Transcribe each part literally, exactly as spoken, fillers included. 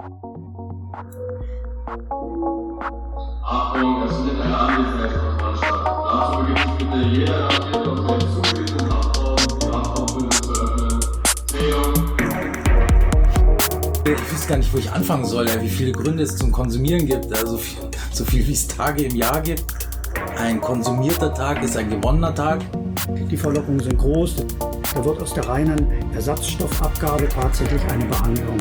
Achtung, es findet eine Anwesenheitskontrolle statt. Dazu begibt sich bitte jeder Charakter aus dem zugewiesenen Kraftraum, die Kraftraumbündel zu öffnen. Zählung. Ich weiß gar nicht, wo ich anfangen soll, wie viele Gründe es zum Konsumieren gibt. Also so viel wie es Tage im Jahr gibt. Ein konsumierter Tag ist ein gewonnener Tag. Die Verlockungen sind groß. Da wird aus der reinen Ersatzstoffabgabe tatsächlich eine Behandlung.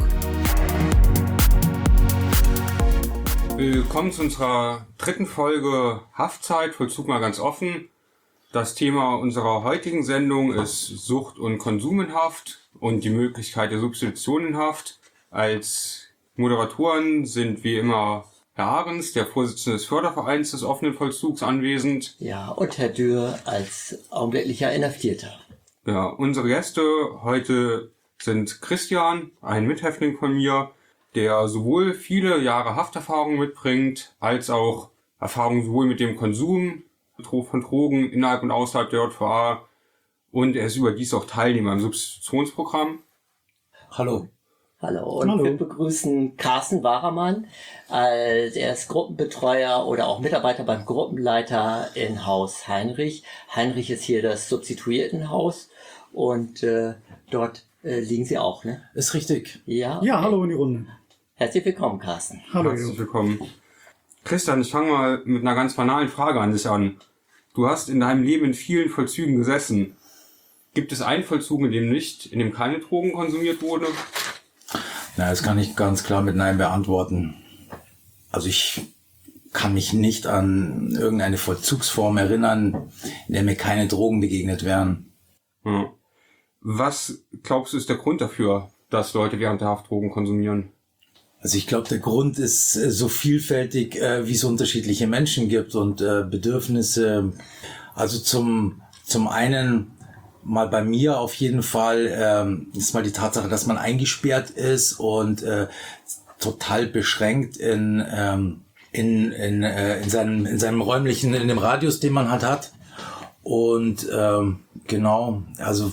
Willkommen zu unserer dritten Folge Haftzeit, Vollzug mal ganz offen. Das Thema unserer heutigen Sendung ist Sucht und Konsum in Haft und die Möglichkeit der Substitution in Haft. Als Moderatoren sind wie immer Herr Ahrens, der Vorsitzende des Fördervereins des offenen Vollzugs, anwesend. Ja, und Herr Dürr als augenblicklicher Inhaftierter. Ja, unsere Gäste heute sind Christian, ein Mithäftling von mir, der sowohl viele Jahre Hafterfahrung mitbringt, als auch Erfahrung sowohl mit dem Konsum von Drogen innerhalb und außerhalb der J V A. Und er ist überdies auch Teilnehmer im Substitutionsprogramm. Hallo. Hallo, und Hallo. wir begrüßen Carsten Waramann, äh, der ist Gruppenbetreuer oder auch Mitarbeiter beim Gruppenleiter in Haus Heinrich. Heinrich ist hier das Substituiertenhaus und äh, dort äh, liegen Sie auch, ne? Ist richtig. Ja, Ja, okay. hallo in die Runde. Herzlich willkommen, Carsten. Hallo. Herzlich willkommen. Christian, ich fange mal mit einer ganz banalen Frage an dich an. Du hast in deinem Leben in vielen Vollzügen gesessen. Gibt es einen Vollzug, in dem nicht, in dem keine Drogen konsumiert wurde? Na, das kann ich ganz klar mit Nein beantworten. Also ich kann mich nicht an irgendeine Vollzugsform erinnern, in der mir keine Drogen begegnet wären. Ja. Was glaubst du ist der Grund dafür, dass Leute während der Haft Drogen konsumieren? Also ich glaube, der Grund ist äh, so vielfältig, äh, wie es unterschiedliche Menschen gibt und äh, Bedürfnisse. Also zum zum einen mal bei mir auf jeden Fall ähm, ist mal die Tatsache, dass man eingesperrt ist und äh, total beschränkt in ähm, in in äh, in seinem in seinem räumlichen, in dem Radius, den man halt hat. Und ähm, genau, also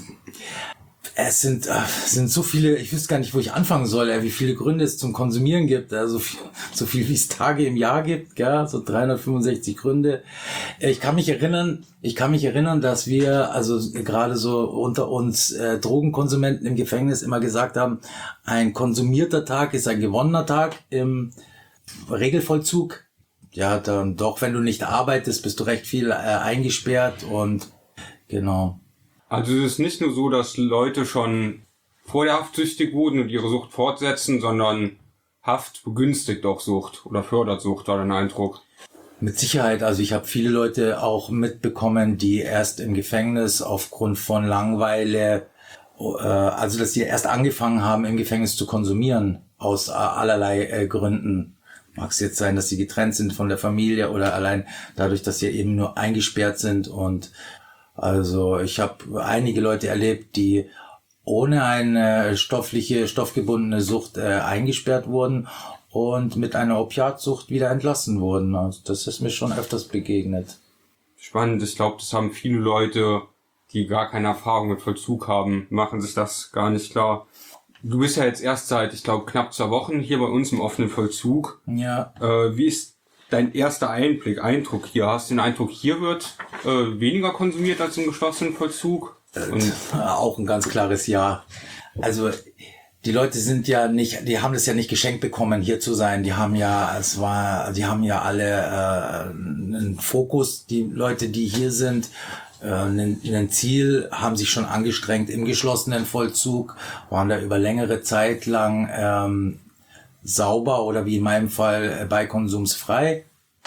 es sind äh, es sind so viele, ich wüsste gar nicht, wo ich anfangen soll, äh, wie viele Gründe es zum Konsumieren gibt, also viel, so viel wie es Tage im Jahr gibt, gell? So dreihundertfünfundsechzig Gründe. Ich kann mich erinnern, ich kann mich erinnern, dass wir, also gerade so unter uns äh, Drogenkonsumenten im Gefängnis immer gesagt haben, ein konsumierter Tag ist ein gewonnener Tag im Regelvollzug. Ja, dann doch, wenn du nicht arbeitest, bist du recht viel äh, eingesperrt und genau. Also es ist nicht nur so, dass Leute schon vor der Haft süchtig wurden und ihre Sucht fortsetzen, sondern Haft begünstigt auch Sucht oder fördert Sucht, war dein Eindruck. Mit Sicherheit, also ich habe viele Leute auch mitbekommen, die erst im Gefängnis aufgrund von Langeweile, äh, also dass die erst angefangen haben, im Gefängnis zu konsumieren, aus äh, allerlei äh, Gründen. Mag es jetzt sein, dass sie getrennt sind von der Familie oder allein dadurch, dass sie eben nur eingesperrt sind. Und also ich habe einige Leute erlebt, die ohne eine stoffliche, stoffgebundene Sucht äh, eingesperrt wurden und mit einer Opiatsucht wieder entlassen wurden. Also das ist mir schon öfters begegnet. Spannend, ich glaube, das haben viele Leute, die gar keine Erfahrung mit Vollzug haben, machen sich das gar nicht klar. Du bist ja jetzt erst seit, ich glaube, knapp zwei Wochen hier bei uns im offenen Vollzug. Ja. Äh, wie ist dein erster Einblick, Eindruck hier? Hast du den Eindruck, hier wird äh, weniger konsumiert als im geschlossenen Vollzug? Und Äh, auch ein ganz klares Ja. Also die Leute sind ja nicht, die haben das ja nicht geschenkt bekommen, hier zu sein. Die haben ja, es war, die haben ja alle äh, einen Fokus, die Leute, die hier sind, äh, ein, ein Ziel, haben sich schon angestrengt im geschlossenen Vollzug, waren da über längere Zeit lang ähm, sauber oder wie in meinem Fall äh, beikonsumsfrei.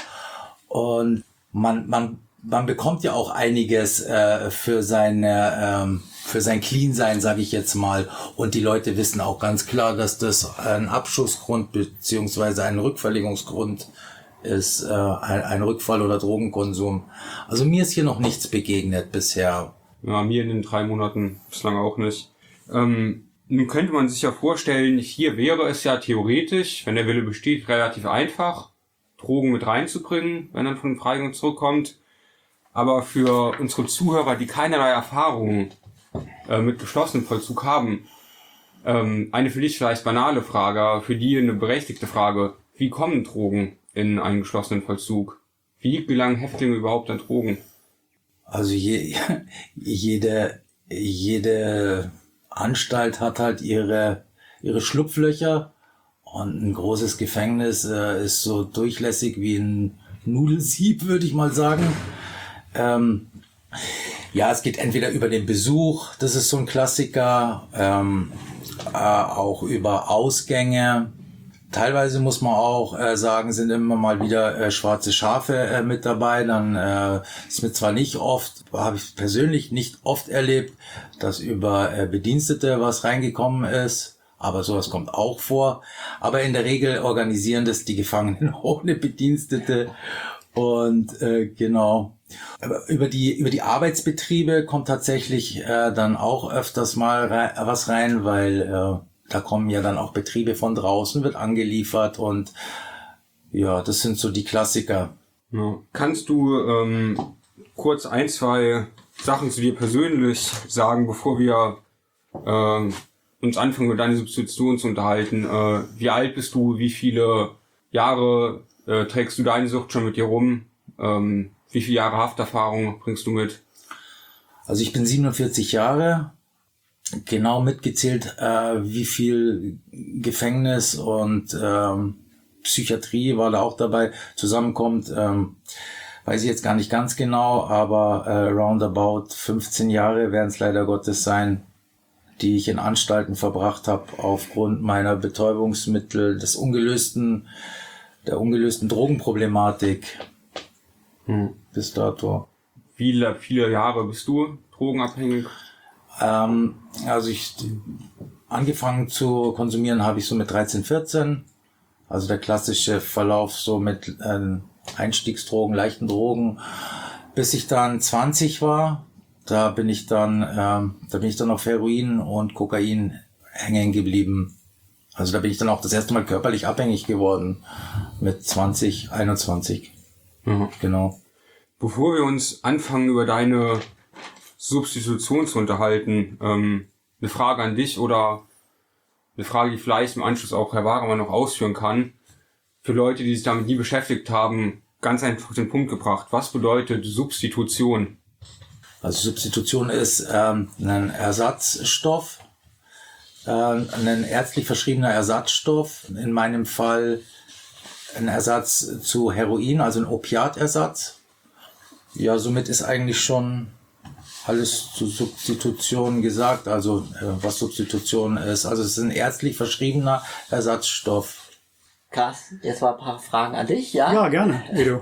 Und man, man, man bekommt ja auch einiges äh, für seine, ähm, für sein Clean-Sein, sage ich jetzt mal. Und die Leute wissen auch ganz klar, dass das ein Abschussgrund beziehungsweise ein Rückverlegungsgrund ist, äh, ein, ein Rückfall oder Drogenkonsum. Also mir ist hier noch nichts begegnet bisher. ja, mir in den drei Monaten bislang auch nicht. Ähm, nun könnte man sich ja vorstellen, hier wäre es ja theoretisch, wenn der Wille besteht, relativ einfach, Drogen mit reinzubringen, wenn dann von Freigang zurückkommt. Aber für unsere Zuhörer, die keinerlei Erfahrung äh, mit geschlossenem Vollzug haben, Ähm, eine für dich vielleicht banale Frage, aber für die eine berechtigte Frage. Wie kommen Drogen in einen geschlossenen Vollzug? Wie gelangen Häftlinge überhaupt an Drogen? Also je, jede, jede Anstalt hat halt ihre, ihre Schlupflöcher, und ein großes Gefängnis äh, ist so durchlässig wie ein Nudelsieb, würde ich mal sagen. Ähm, ja, es geht entweder über den Besuch, das ist so ein Klassiker, ähm, äh, auch über Ausgänge. Teilweise muss man auch äh, sagen, sind immer mal wieder äh, schwarze Schafe äh, mit dabei. Dann äh, ist mir zwar nicht oft, habe ich persönlich nicht oft erlebt, dass über äh, Bedienstete was reingekommen ist. Aber sowas kommt auch vor. Aber in der Regel organisieren das die Gefangenen ohne Bedienstete. Und äh, genau. Aber über die über die Arbeitsbetriebe kommt tatsächlich äh, dann auch öfters mal rei- was rein, weil äh, da kommen ja dann auch Betriebe von draußen, wird angeliefert, und ja, das sind so die Klassiker. Ja. Kannst du ähm, kurz ein, zwei Sachen zu dir persönlich sagen, bevor wir äh, uns anfangen, über deine Substitution zu unterhalten? Äh, wie alt bist du? Wie viele Jahre äh, trägst du deine Sucht schon mit dir rum? Ähm, wie viele Jahre Hafterfahrung bringst du mit? Also ich bin siebenundvierzig Jahre, genau mitgezählt, äh, wie viel Gefängnis und ähm, Psychiatrie war da auch dabei, zusammenkommt, ähm, weiß ich jetzt gar nicht ganz genau, aber äh, roundabout fünfzehn Jahre werden es leider Gottes sein, die ich in Anstalten verbracht habe aufgrund meiner Betäubungsmittel, des ungelösten, der ungelösten Drogenproblematik hm. bis dato. Wie viele Jahre bist du drogenabhängig? Ähm, also ich angefangen zu konsumieren habe ich so mit dreizehn, vierzehn. Also der klassische Verlauf so mit äh, Einstiegsdrogen, leichten Drogen, bis ich dann zwanzig war. Da bin ich dann, ähm, da bin ich dann auf Heroin und Kokain hängen geblieben. Also da bin ich dann auch das erste Mal körperlich abhängig geworden mit zwanzig, einundzwanzig. Mhm. Genau. Bevor wir uns anfangen, über deine Substitution zu unterhalten, ähm, eine Frage an dich oder eine Frage, die vielleicht im Anschluss auch Herr Wagemann noch ausführen kann. Für Leute, die sich damit nie beschäftigt haben, ganz einfach auf den Punkt gebracht. Was bedeutet Substitution? Also Substitution ist ähm, ein Ersatzstoff, äh, ein ärztlich verschriebener Ersatzstoff, in meinem Fall ein Ersatz zu Heroin, also ein Opiatersatz. Ja, somit ist eigentlich schon alles zu Substitution gesagt, also äh, was Substitution ist. Also es ist ein ärztlich verschriebener Ersatzstoff. Carsten, jetzt mal ein paar Fragen an dich, ja? Ja, gerne, Edo.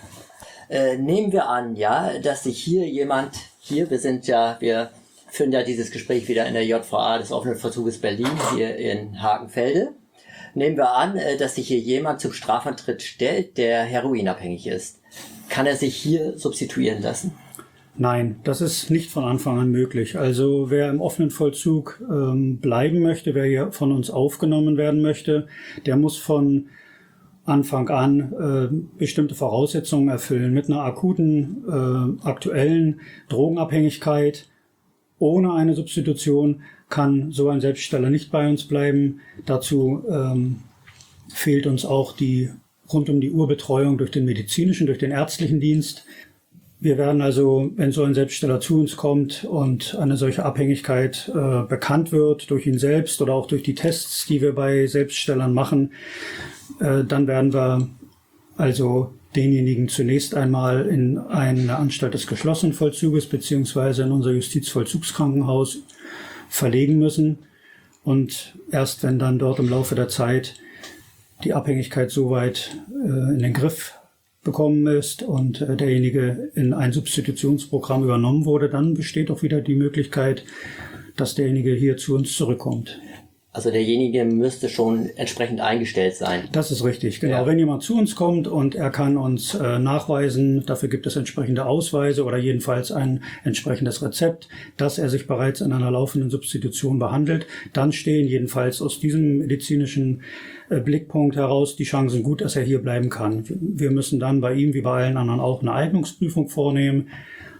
Äh, nehmen wir an, ja, dass sich hier jemand, hier, wir sind ja, wir führen ja dieses Gespräch wieder in der J V A des offenen Vollzuges Berlin, hier in Hakenfelde. Nehmen wir an, äh, dass sich hier jemand zum Strafantritt stellt, der heroinabhängig ist. Kann er sich hier substituieren lassen? Nein, das ist nicht von Anfang an möglich. Also wer im offenen Vollzug ähm, bleiben möchte, wer hier von uns aufgenommen werden möchte, der muss von Anfang an äh, bestimmte Voraussetzungen erfüllen. Mit einer akuten, äh, aktuellen Drogenabhängigkeit ohne eine Substitution kann so ein Selbststeller nicht bei uns bleiben. Dazu ähm, fehlt uns auch die rund um die Uhr Betreuung durch den medizinischen, durch den ärztlichen Dienst. Wir werden also, wenn so ein Selbststeller zu uns kommt und eine solche Abhängigkeit äh, bekannt wird durch ihn selbst oder auch durch die Tests, die wir bei Selbststellern machen, äh, dann werden wir also denjenigen zunächst einmal in eine Anstalt des geschlossenen Vollzuges beziehungsweise in unser Justizvollzugskrankenhaus verlegen müssen. Und erst wenn dann dort im Laufe der Zeit die Abhängigkeit soweit äh, in den Griff bekommen ist und äh, derjenige in ein Substitutionsprogramm übernommen wurde, dann besteht auch wieder die Möglichkeit, dass derjenige hier zu uns zurückkommt. Also derjenige müsste schon entsprechend eingestellt sein. Das ist richtig, genau. Ja. Wenn jemand zu uns kommt und er kann uns äh, nachweisen, dafür gibt es entsprechende Ausweise oder jedenfalls ein entsprechendes Rezept, dass er sich bereits in einer laufenden Substitution behandelt, dann stehen jedenfalls aus diesem medizinischen äh, Blickpunkt heraus die Chancen gut, dass er hier bleiben kann. Wir müssen dann bei ihm wie bei allen anderen auch eine Eignungsprüfung vornehmen.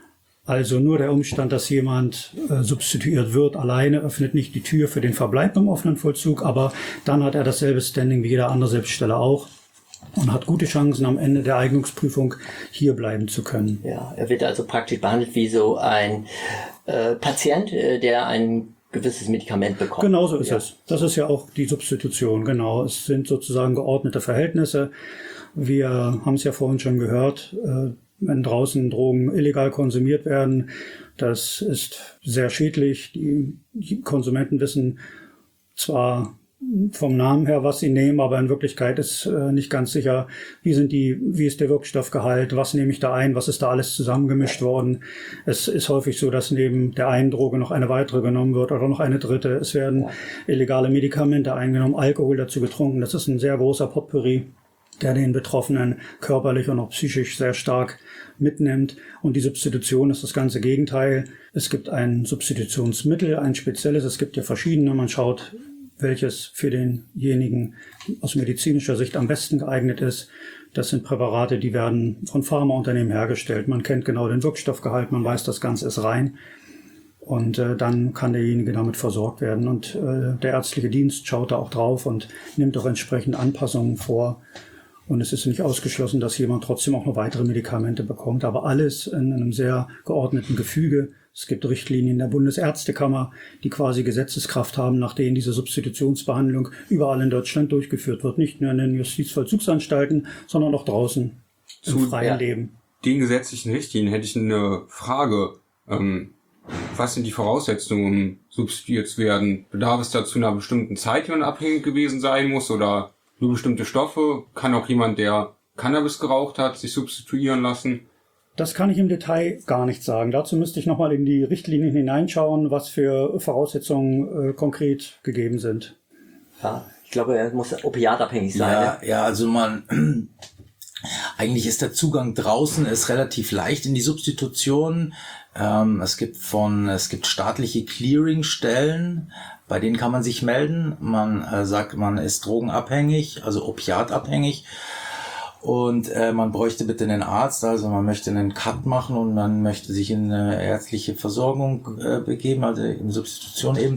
Also nur der Umstand, dass jemand äh, substituiert wird, alleine öffnet nicht die Tür für den Verbleib im offenen Vollzug, aber dann hat er dasselbe Standing wie jeder andere Selbststelle auch und hat gute Chancen, am Ende der Eignungsprüfung hier bleiben zu können. Ja, er wird also praktisch behandelt wie so ein äh, Patient, äh, der ein gewisses Medikament bekommt. Genau so ist ja. es. Das ist ja auch die Substitution, genau. Es sind sozusagen geordnete Verhältnisse. Wir haben es ja vorhin schon gehört, äh, wenn draußen Drogen illegal konsumiert werden, das ist sehr schädlich. Die, die Konsumenten wissen zwar vom Namen her, was sie nehmen, aber in Wirklichkeit ist äh, nicht ganz sicher, wie sind die, wie ist der Wirkstoffgehalt, was nehme ich da ein, was ist da alles zusammengemischt worden. Es ist häufig so, dass neben der einen Droge noch eine weitere genommen wird oder noch eine dritte. Es werden illegale Medikamente eingenommen, Alkohol dazu getrunken. Das ist ein sehr großer Potpourri, der den Betroffenen körperlich und auch psychisch sehr stark mitnimmt. Und die Substitution ist das ganze Gegenteil. Es gibt ein Substitutionsmittel, ein spezielles. Es gibt ja verschiedene. Man schaut, welches für denjenigen aus medizinischer Sicht am besten geeignet ist. Das sind Präparate, die werden von Pharmaunternehmen hergestellt. Man kennt genau den Wirkstoffgehalt, man weiß, das Ganze ist rein. Und äh, dann kann derjenige damit versorgt werden. Und äh, der ärztliche Dienst schaut da auch drauf und nimmt auch entsprechend Anpassungen vor. Und es ist nicht ausgeschlossen, dass jemand trotzdem auch noch weitere Medikamente bekommt. Aber alles in einem sehr geordneten Gefüge. Es gibt Richtlinien der Bundesärztekammer, die quasi Gesetzeskraft haben, nach denen diese Substitutionsbehandlung überall in Deutschland durchgeführt wird. Nicht nur in den Justizvollzugsanstalten, sondern auch draußen im Zu freien ja. Leben. Den gesetzlichen Richtlinien hätte ich eine Frage. Ähm, was sind die Voraussetzungen, um substituiert zu werden? Bedarf es da zu einer bestimmten Zeit, die man abhängig gewesen sein muss, oder nur bestimmte Stoffe? Kann auch jemand, der Cannabis geraucht hat, sich substituieren lassen? Das kann ich im Detail gar nicht sagen. Dazu müsste ich nochmal in die Richtlinien hineinschauen, was für Voraussetzungen äh, konkret gegeben sind. Ja, ich glaube, er muss opiatabhängig sein. Ja, ne? ja, also man, eigentlich ist der Zugang draußen ist relativ leicht in die Substitution. Ähm, es gibt von, es gibt staatliche Clearingstellen, bei denen kann man sich melden. Man äh, sagt, man ist drogenabhängig, also opiatabhängig. Und äh, man bräuchte bitte einen Arzt, also man möchte einen Cut machen und man möchte sich in eine ärztliche Versorgung äh, begeben, also in Substitution eben.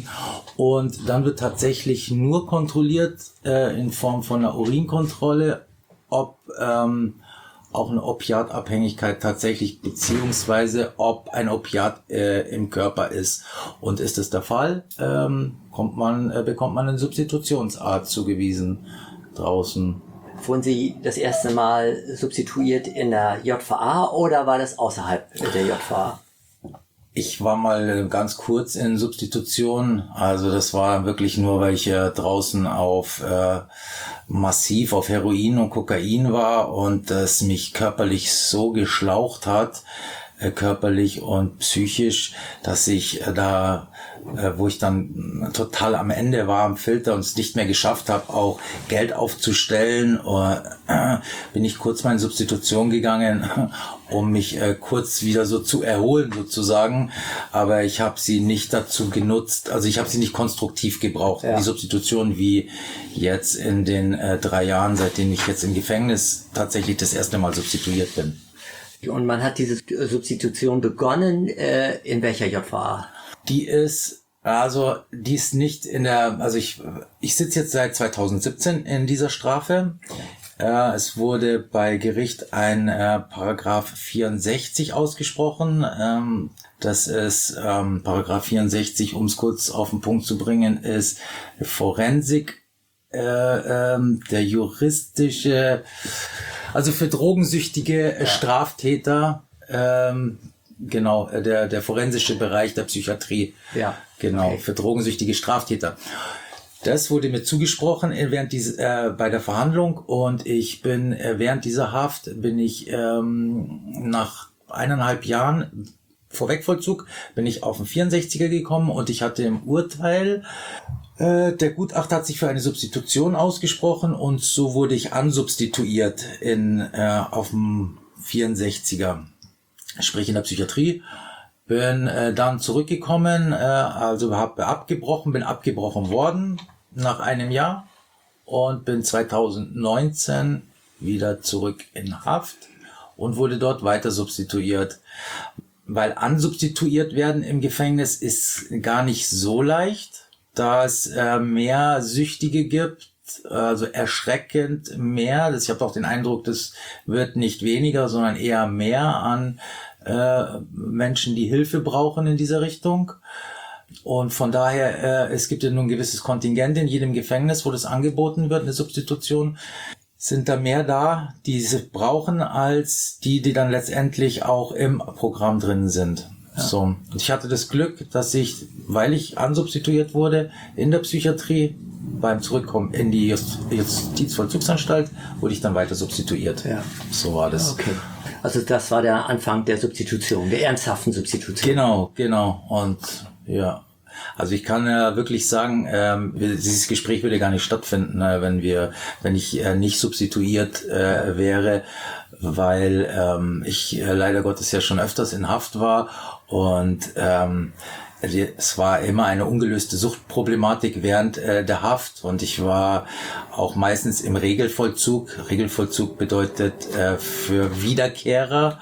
Und dann wird tatsächlich nur kontrolliert äh, in Form von einer Urinkontrolle, ob ähm, auch eine Opiatabhängigkeit tatsächlich, beziehungsweise ob ein Opiat äh, im Körper ist. Und ist das der Fall, ähm, kommt man, äh, bekommt man einen Substitutionsarzt zugewiesen draußen. Wurden Sie das erste Mal substituiert in der J V A oder war das außerhalb der J V A? Ich war mal ganz kurz in Substitution, also das war wirklich nur, weil ich ja draußen auf äh, massiv auf Heroin und Kokain war und das mich körperlich so geschlaucht hat, äh, körperlich und psychisch, dass ich äh, da äh, wo ich dann total am Ende war am Filter und es nicht mehr geschafft habe, auch Geld aufzustellen, äh, bin ich kurz mal in Substitution gegangen, um mich äh, kurz wieder so zu erholen sozusagen, aber ich habe sie nicht dazu genutzt, also ich habe sie nicht konstruktiv gebraucht, ja. die Substitution, wie jetzt in den äh, drei Jahren, seitdem ich jetzt im Gefängnis tatsächlich das erste Mal substituiert bin. Und man hat diese Substitution begonnen, äh, in welcher J V A? Die ist, also, die ist nicht in der, also ich, ich sitze jetzt seit zweitausendsiebzehn in dieser Strafe. Äh, es wurde bei Gericht ein äh, Paragraph vierundsechzig ausgesprochen. Ähm, das ist, ähm, Paragraph vierundsechzig, um es kurz auf den Punkt zu bringen, ist Forensik, äh, ähm, der juristische, also für drogensüchtige ja. Straftäter, ähm, genau, der, der forensische Bereich der Psychiatrie. Ja. Genau, okay. für drogensüchtige Straftäter. Das wurde mir zugesprochen während dieses, äh, bei der Verhandlung und ich bin, äh, während dieser Haft bin ich, ähm, nach eineinhalb Jahren Vorwegvollzug bin ich auf den vierundsechziger gekommen und ich hatte im Urteil, äh, der Gutachter hat sich für eine Substitution ausgesprochen und so wurde ich ansubstituiert in, äh, auf dem vierundsechziger. Sprich in der Psychiatrie, bin äh, dann zurückgekommen, äh, also habe abgebrochen, bin abgebrochen worden nach einem Jahr und bin zweitausendneunzehn wieder zurück in Haft und wurde dort weiter substituiert. weil ansubstituiert werden im Gefängnis ist gar nicht so leicht, da es äh, mehr Süchtige gibt, also erschreckend mehr. Ich habe auch den Eindruck, das wird nicht weniger, sondern eher mehr an äh, Menschen, die Hilfe brauchen in dieser Richtung. Und von daher, äh, es gibt ja nun ein gewisses Kontingent in jedem Gefängnis, wo das angeboten wird, eine Substitution. Sind da mehr da, die sie brauchen, als die, die dann letztendlich auch im Programm drin sind. Ja. So. Und ich hatte das Glück, dass ich, weil ich ansubstituiert wurde in der Psychiatrie, beim Zurückkommen in die Just- Justizvollzugsanstalt, wurde ich dann weiter substituiert. Ja. So war das. Okay. Also das war der Anfang der Substitution, der ernsthaften Substitution. Genau, genau. Und ja, also ich kann ja äh, wirklich sagen, ähm, dieses Gespräch würde gar nicht stattfinden, äh, wenn wir, wenn ich äh, nicht substituiert äh, wäre, weil ähm, ich äh, leider Gottes ja schon öfters in Haft war und ähm, es war immer eine ungelöste Suchtproblematik während äh, der Haft und ich war auch meistens im Regelvollzug. Regelvollzug bedeutet äh, für Wiederkehrer.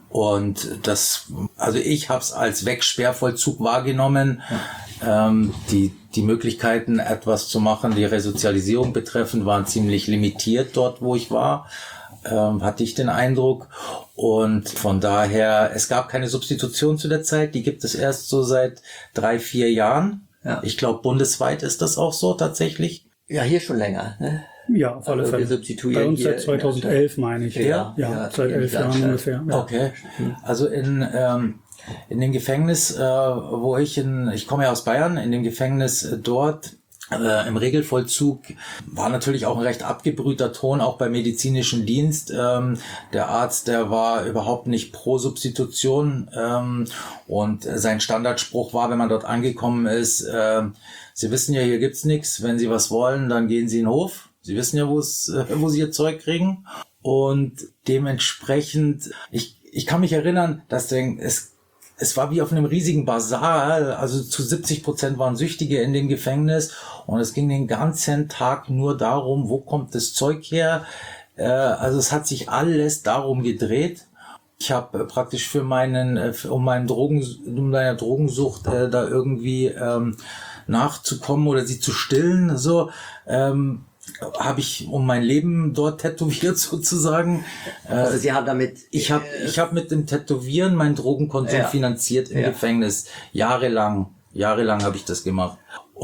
Und das, also ich habe es als Wegsperrvollzug wahrgenommen. Ähm, die die Möglichkeiten, etwas zu machen, die Resozialisierung betreffend, waren ziemlich limitiert dort, wo ich war. Ähm, hatte ich den Eindruck. Und von daher, es gab keine Substitution zu der Zeit. Die gibt es erst so seit drei, vier Jahren. Ja. Ich glaube, bundesweit ist das auch so tatsächlich. Ja, hier schon länger, ne? Ja, auf alle Also wir Fälle. substituieren Bei uns hier seit zweitausendelf, meine ich. Ja, Ja, ja, ja, seit elf Jahren Anstalt. ungefähr. Ja. Okay. Also in ähm, in dem Gefängnis, äh, wo ich in, ich komme ja aus Bayern, in dem Gefängnis äh, dort äh, im Regelvollzug war natürlich auch ein recht abgebrühter Ton, auch beim medizinischen Dienst. Ähm, der Arzt, der war überhaupt nicht pro Substitution ähm, und sein Standardspruch war, wenn man dort angekommen ist, äh, Sie wissen ja, hier gibt's nichts. Wenn Sie was wollen, dann gehen Sie in den Hof. Sie wissen ja, wo es, äh, wo Sie Ihr Zeug kriegen. Und dementsprechend, ich, ich kann mich erinnern, dass denn, es, es war wie auf einem riesigen Bazar. Also zu siebzig Prozent waren Süchtige in dem Gefängnis. Und es ging den ganzen Tag nur darum, wo kommt das Zeug her. Äh, also es hat sich alles darum gedreht. Ich habe äh, praktisch für meinen, äh, um meinen Drogen, um meine Drogensucht äh, da irgendwie ähm, nachzukommen oder sie zu stillen, so ähm, habe ich um mein Leben dort tätowiert sozusagen. Äh, Also Sie haben damit... ich habe ich habe mit dem Tätowieren meinen Drogenkonsum Ja. finanziert im Ja. Gefängnis. Jahrelang, jahrelang habe ich das gemacht.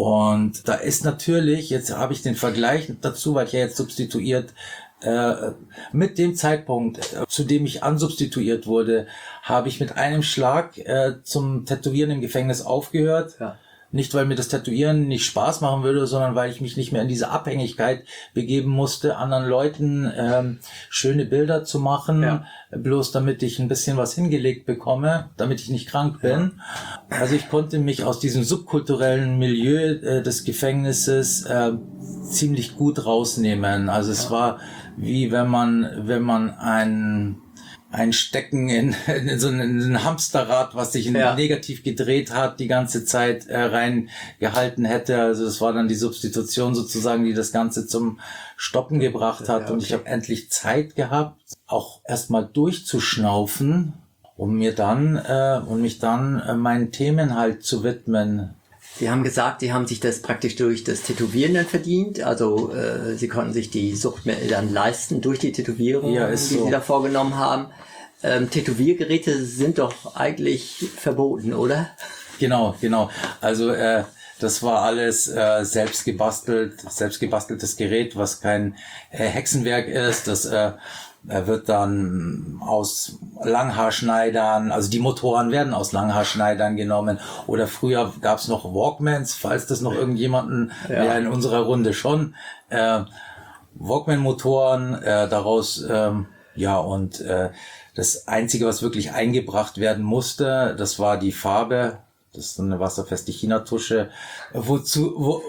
Und da ist natürlich, jetzt habe ich den Vergleich dazu, weil ich ja jetzt substituiert Äh, mit dem Zeitpunkt, äh, zu dem ich ansubstituiert wurde, habe ich mit einem Schlag äh, zum Tätowieren im Gefängnis aufgehört. Ja. Nicht, weil mir das Tätowieren nicht Spaß machen würde, sondern weil ich mich nicht mehr in diese Abhängigkeit begeben musste, anderen Leuten ähm, schöne Bilder zu machen, ja. bloß damit ich ein bisschen was hingelegt bekomme, damit ich nicht krank bin. Ja. Also ich konnte mich aus diesem subkulturellen Milieu äh, des Gefängnisses äh, ziemlich gut rausnehmen. Also es ja. war wie wenn man, wenn man ein, ein Stecken in, in so ein Hamsterrad, was sich ja. negativ gedreht hat, die ganze Zeit äh, reingehalten hätte. Also das war dann die Substitution sozusagen, die das Ganze zum Stoppen gebracht hat. Ja, okay. Und ich habe endlich Zeit gehabt, auch erstmal durchzuschnaufen, um mir dann, äh, um mich dann äh, meinen Themen halt zu widmen. Sie haben gesagt, Sie haben sich das praktisch durch das Tätowieren dann verdient. Also äh, Sie konnten sich die Suchtmittel dann leisten durch die Tätowierung, ja, die so. Sie da vorgenommen haben. Ähm, Tätowiergeräte sind doch eigentlich verboten, oder? Genau, genau. Also äh, das war alles äh, selbst gebastelt, selbst gebasteltes Gerät, was kein äh, Hexenwerk ist. Das äh, wird dann aus Langhaarschneidern, also die Motoren werden aus Langhaarschneidern genommen. Oder früher gab es noch Walkmans, falls das noch irgendjemanden, ja, ja in unserer Runde schon. Äh, Walkman-Motoren, äh, daraus, ähm, ja, und äh, das Einzige, was wirklich eingebracht werden musste, das war die Farbe. Das ist eine wasserfeste China-Tusche. Wozu, wo,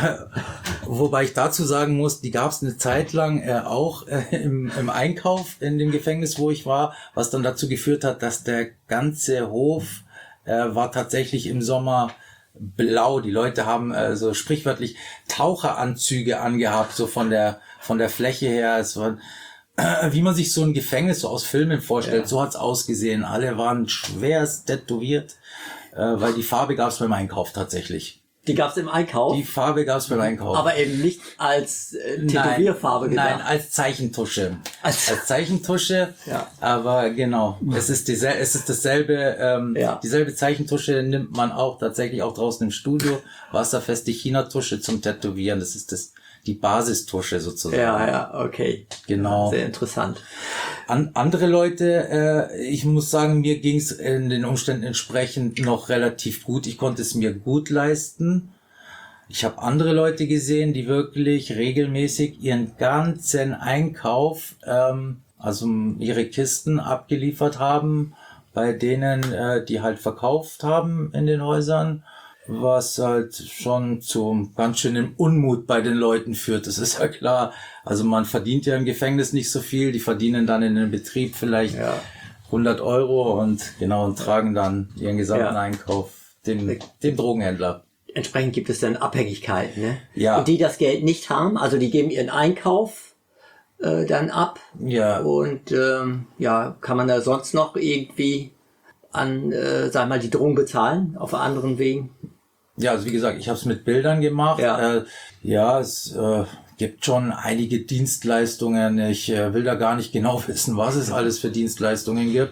wobei ich dazu sagen muss, die gab es eine Zeit lang äh, auch äh, im, im Einkauf in dem Gefängnis, wo ich war, was dann dazu geführt hat, dass der ganze Hof äh, war tatsächlich im Sommer blau. Die Leute haben äh, so sprichwörtlich Taucheranzüge angehabt, so von der von der Fläche her. Es war äh, wie man sich so ein Gefängnis so aus Filmen vorstellt. Ja. So hat's ausgesehen. Alle waren schwerst tätowiert, äh, weil die Farbe gab's beim Einkauf tatsächlich. Die gab's im Einkauf, Die Farbe gab's beim Einkauf. aber eben nicht als äh, Tätowierfarbe nein, gedacht. nein, als Zeichentusche. Als- Als, Zeichentusche, Ja. aber genau. Es ist, diesel es ist dasselbe, ähm, Ja. dieselbe Zeichentusche nimmt man auch tatsächlich auch draußen im Studio. Wasserfeste China-Tusche zum Tätowieren. Das ist das, die Basistusche sozusagen. Ja, ja, okay. Genau. Sehr interessant. An, andere Leute, äh, ich muss sagen, mir ging es in den Umständen entsprechend noch relativ gut. Ich konnte es mir gut leisten. Ich habe andere Leute gesehen, die wirklich regelmäßig ihren ganzen Einkauf, ähm, also ihre Kisten abgeliefert haben, bei denen, äh, die halt verkauft haben in den Häusern, was halt schon zu ganz schönem Unmut bei den Leuten führt. Das ist ja klar. Also man verdient ja im Gefängnis nicht so viel. Die verdienen dann in den Betrieb vielleicht Ja. hundert Euro und genau und tragen dann ihren gesamten Ja. Einkauf dem, dem Drogenhändler. Entsprechend gibt es dann Abhängigkeiten, ne? Ja. Und die das Geld nicht haben, also die geben ihren Einkauf äh, dann ab. Ja. Und ähm, ja, kann man da sonst noch irgendwie an, äh, sag mal, die Drogen bezahlen auf anderen Wegen? Ja, also wie gesagt, ich habe es mit Bildern gemacht. Ja. Äh, ja, es äh, gibt schon einige Dienstleistungen. Ich äh, will da gar nicht genau wissen, was es alles für Dienstleistungen gibt.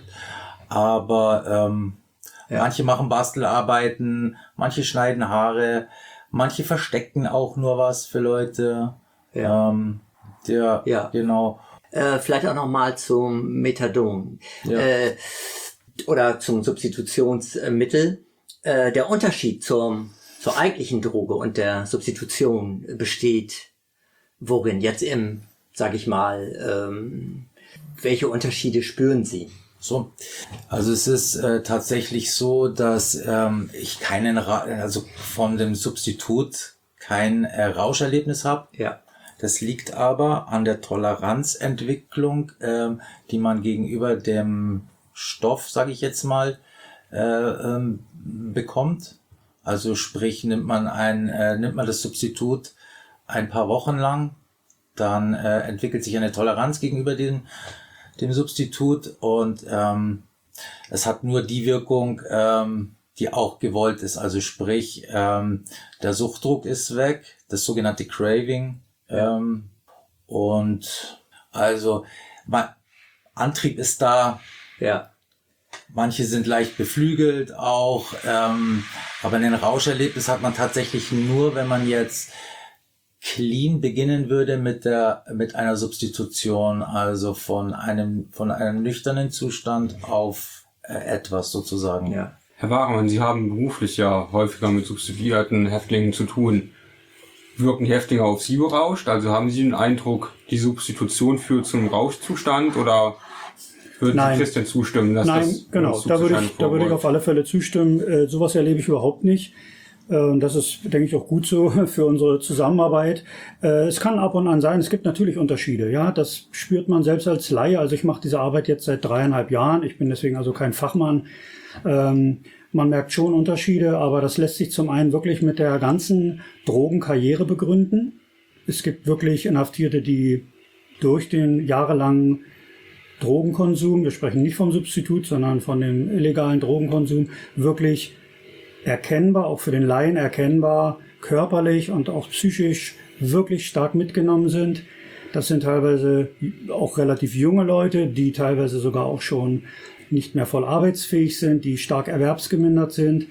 Aber ähm, Ja. manche machen Bastelarbeiten, manche schneiden Haare, manche verstecken auch nur was für Leute. Ja. Ähm, der, Ja. genau. Äh, vielleicht auch noch mal zum Methadon Ja. äh, oder zum Substitutionsmittel. Äh, der Unterschied zum, zur eigentlichen Droge und der Substitution besteht worin? Jetzt im, sag ich mal, ähm, welche Unterschiede spüren Sie? So, also es ist äh, tatsächlich so, dass ähm, ich keinen, Ra also von dem Substitut kein äh, Rauscherlebnis habe. Ja. Das liegt aber an der Toleranzentwicklung, ähm, die man gegenüber dem Stoff, sage ich jetzt mal, äh, ähm, bekommt. Also sprich, nimmt man ein, äh, nimmt man das Substitut ein paar Wochen lang, dann äh, entwickelt sich eine Toleranz gegenüber dem dem Substitut und ähm, es hat nur die Wirkung, ähm, die auch gewollt ist. Also sprich, ähm, der Suchtdruck ist weg, das sogenannte Craving ähm, und also man, Antrieb ist da. Ja. Manche sind leicht beflügelt auch, ähm, aber ein Rauscherlebnis hat man tatsächlich nur, wenn man jetzt clean beginnen würde mit der mit einer Substitution, also von einem von einem nüchternen Zustand auf äh, etwas sozusagen. Ja. Herr Waremann, Sie haben beruflich ja häufiger mit substituierten Häftlingen zu tun. Wirken die Häftlinge auf Sie berauscht? Also haben Sie den Eindruck, die Substitution führt zum Rauschzustand oder würden Nein. Sie Christian zustimmen, dass Nein, das genau, da würde ich, da würde ich auf alle Fälle zustimmen. Äh, sowas erlebe ich überhaupt nicht. Äh, Und das ist, denke ich, auch gut so für unsere Zusammenarbeit. Äh, Es kann ab und an sein, es gibt natürlich Unterschiede. Ja, das spürt man selbst als Laie. Also ich mache diese Arbeit jetzt seit dreieinhalb Jahren. Ich bin deswegen also kein Fachmann. Ähm, Man merkt schon Unterschiede, aber das lässt sich zum einen wirklich mit der ganzen Drogenkarriere begründen. Es gibt wirklich Inhaftierte, die durch den jahrelangen Drogenkonsum, wir sprechen nicht vom Substitut, sondern von dem illegalen Drogenkonsum, wirklich erkennbar, auch für den Laien erkennbar, körperlich und auch psychisch wirklich stark mitgenommen sind. Das sind teilweise auch relativ junge Leute, die teilweise sogar auch schon nicht mehr voll arbeitsfähig sind, die stark erwerbsgemindert sind.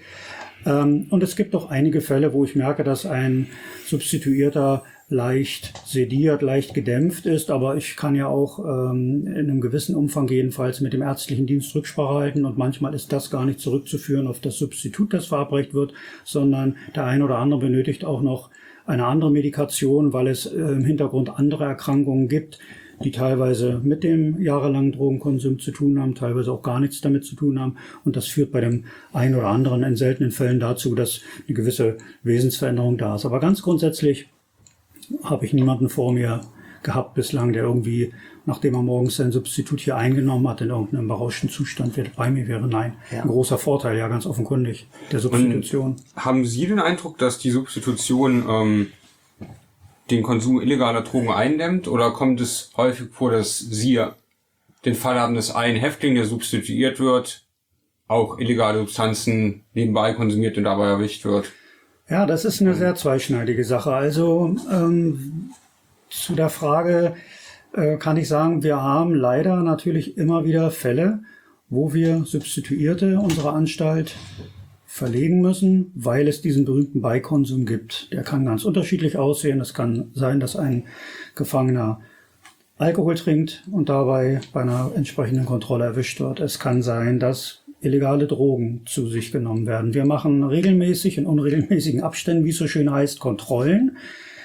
Und es gibt auch einige Fälle, wo ich merke, dass ein Substituierter leicht sediert, leicht gedämpft ist, aber ich kann ja auch ähm, in einem gewissen Umfang jedenfalls mit dem ärztlichen Dienst Rücksprache halten und manchmal ist das gar nicht zurückzuführen auf das Substitut, das verabreicht wird, sondern der ein oder andere benötigt auch noch eine andere Medikation, weil es äh, im Hintergrund andere Erkrankungen gibt, die teilweise mit dem jahrelangen Drogenkonsum zu tun haben, teilweise auch gar nichts damit zu tun haben. Und das führt bei dem einen oder anderen in seltenen Fällen dazu, dass eine gewisse Wesensveränderung da ist. Aber ganz grundsätzlich habe ich niemanden vor mir gehabt bislang, der irgendwie, nachdem er morgens sein Substitut hier eingenommen hat, in irgendeinem berauschten Zustand wieder bei mir wäre. Nein, Ja. ein großer Vorteil, ja, ganz offenkundig, der Substitution. Haben Sie den Eindruck, dass die Substitution ähm, den Konsum illegaler Drogen eindämmt? Oder kommt es häufig vor, dass Sie den Fall haben, dass ein Häftling, der substituiert wird, auch illegale Substanzen nebenbei konsumiert und dabei erwischt wird? Ja, das ist eine sehr zweischneidige Sache. Also ähm, zu der Frage äh, kann ich sagen, wir haben leider natürlich immer wieder Fälle, wo wir Substituierte unserer Anstalt verlegen müssen, weil es diesen berühmten Beikonsum gibt. Der kann ganz unterschiedlich aussehen. Es kann sein, dass ein Gefangener Alkohol trinkt und dabei bei einer entsprechenden Kontrolle erwischt wird. Es kann sein, dass illegale Drogen zu sich genommen werden. Wir machen regelmäßig in unregelmäßigen Abständen, wie es so schön heißt, Kontrollen.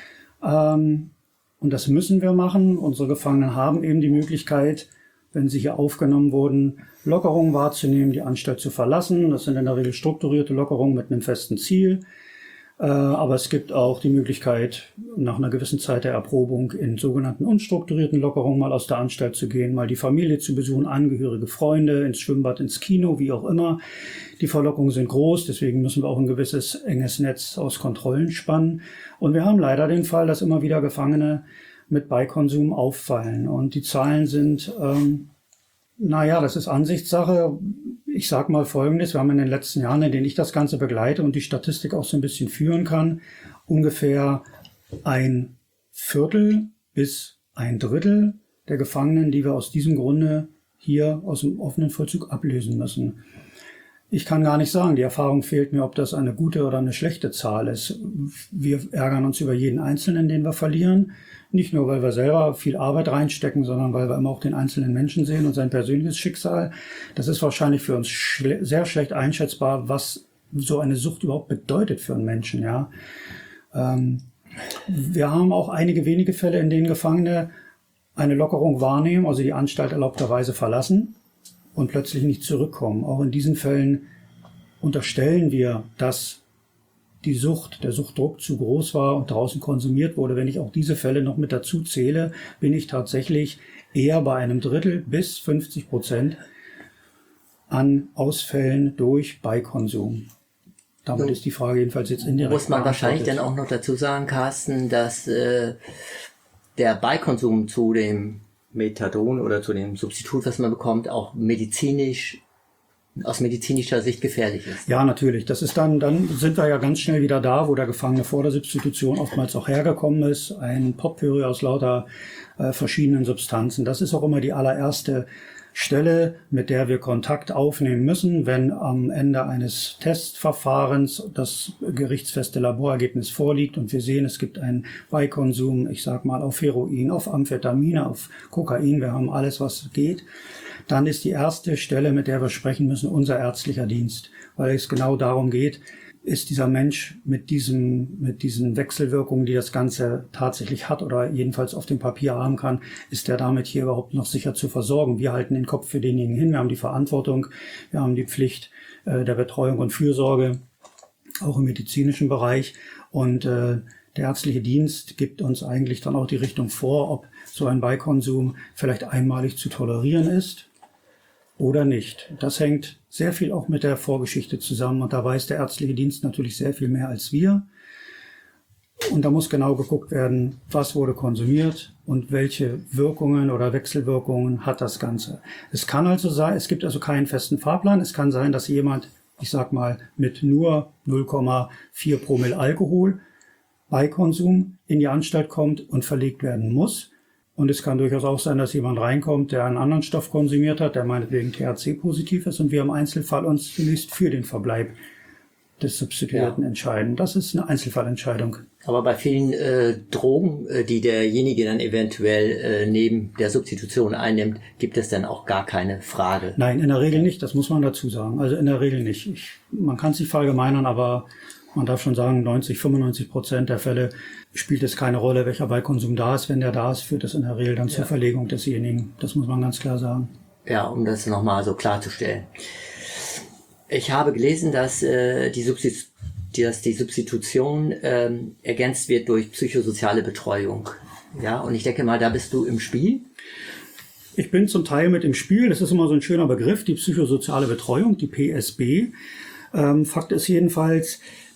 Ähm, und das müssen wir machen. Unsere Gefangenen haben eben die Möglichkeit, wenn sie hier aufgenommen wurden, Lockerungen wahrzunehmen, die Anstalt zu verlassen. Das sind in der Regel strukturierte Lockerungen mit einem festen Ziel. Äh, aber es gibt auch die Möglichkeit, nach einer gewissen Zeit der Erprobung in sogenannten unstrukturierten Lockerungen mal aus der Anstalt zu gehen, mal die Familie zu besuchen, Angehörige, Freunde, ins Schwimmbad, ins Kino, wie auch immer. Die Verlockungen sind groß, deswegen müssen wir auch ein gewisses enges Netz aus Kontrollen spannen. Und wir haben leider den Fall, dass immer wieder Gefangene mit Beikonsum auffallen. Und die Zahlen sind, ähm, naja, das ist Ansichtssache. Ich sage mal Folgendes, wir haben in den letzten Jahren, in denen ich das Ganze begleite und die Statistik auch so ein bisschen führen kann, ungefähr ein Viertel bis ein Drittel der Gefangenen, die wir aus diesem Grunde hier aus dem offenen Vollzug ablösen müssen. Ich kann gar nicht sagen, die Erfahrung fehlt mir, ob das eine gute oder eine schlechte Zahl ist. Wir ärgern uns über jeden Einzelnen, den wir verlieren. Nicht nur, weil wir selber viel Arbeit reinstecken, sondern weil wir immer auch den einzelnen Menschen sehen und sein persönliches Schicksal. Das ist wahrscheinlich für uns schle- sehr schlecht einschätzbar, was so eine Sucht überhaupt bedeutet für einen Menschen. Ja, ähm, wir haben auch einige wenige Fälle, in denen Gefangene eine Lockerung wahrnehmen, also die Anstalt erlaubterweise verlassen und plötzlich nicht zurückkommen. Auch in diesen Fällen unterstellen wir, dass die Sucht, der Suchtdruck zu groß war und draußen konsumiert wurde. Wenn ich auch diese Fälle noch mit dazu zähle, bin ich tatsächlich eher bei einem Drittel bis fünfzig Prozent an Ausfällen durch Beikonsum. Damit So. ist die Frage jedenfalls jetzt indirekt Muss man wahrscheinlich dann beantwortet. auch noch dazu sagen, Carsten, dass äh, der Beikonsum zu dem Methadon oder zu dem Substitut, was man bekommt, auch medizinisch, aus medizinischer Sicht gefährlich ist. Ja, natürlich. Das ist dann, dann sind wir ja ganz schnell wieder da, wo der Gefangene vor der Substitution oftmals auch hergekommen ist. Ein Potpourri aus lauter äh, verschiedenen Substanzen. Das ist auch immer die allererste Stelle, mit der wir Kontakt aufnehmen müssen, wenn am Ende eines Testverfahrens das gerichtsfeste Laborergebnis vorliegt und wir sehen, es gibt einen Beikonsum, ich sag mal auf Heroin, auf Amphetamine, auf Kokain, wir haben alles, was geht. Dann ist die erste Stelle, mit der wir sprechen müssen, unser ärztlicher Dienst, weil es genau darum geht, ist dieser Mensch mit diesem, mit diesen Wechselwirkungen, die das Ganze tatsächlich hat oder jedenfalls auf dem Papier haben kann, ist er damit hier überhaupt noch sicher zu versorgen? Wir halten den Kopf für denjenigen hin, wir haben die Verantwortung, wir haben die Pflicht äh, der Betreuung und Fürsorge, auch im medizinischen Bereich. Und äh, der ärztliche Dienst gibt uns eigentlich dann auch die Richtung vor, ob so ein Beikonsum vielleicht einmalig zu tolerieren ist oder nicht. Das hängt sehr viel auch mit der Vorgeschichte zusammen und da weiß der ärztliche Dienst natürlich sehr viel mehr als wir. Und da muss genau geguckt werden, was wurde konsumiert und welche Wirkungen oder Wechselwirkungen hat das Ganze. Es kann also sein, es gibt also keinen festen Fahrplan. Es kann sein, dass jemand, ich sag mal, mit nur null Komma vier Promille Alkohol Beikonsum in die Anstalt kommt und verlegt werden muss. Und es kann durchaus auch sein, dass jemand reinkommt, der einen anderen Stoff konsumiert hat, der meinetwegen T H C-positiv ist und wir im Einzelfall uns zunächst für den Verbleib des Substituierten Ja. entscheiden. Das ist eine Einzelfallentscheidung. Aber bei vielen äh, Drogen, äh, die derjenige dann eventuell äh, neben der Substitution einnimmt, gibt es dann auch gar keine Frage. Nein, in der Regel nicht, das muss man dazu sagen. Also in der Regel nicht. Ich, man kann es nicht verallgemeinern, aber man darf schon sagen, neunzig, fünfundneunzig Prozent der Fälle spielt es keine Rolle, welcher Beikonsum da ist. Wenn der da ist, führt es in der Regel dann zur Verlegung desjenigen. Das muss man ganz klar sagen. Ja, um das nochmal so klarzustellen. Ich habe gelesen, dass, äh, die, Substitu- dass die Substitution ähm, ergänzt wird durch psychosoziale Betreuung. Ja, und ich denke mal, da bist du im Spiel. Ich bin zum Teil mit im Spiel. Das ist immer so ein schöner Begriff, die psychosoziale Betreuung, die P S B. Ähm, Fakt ist jedenfalls,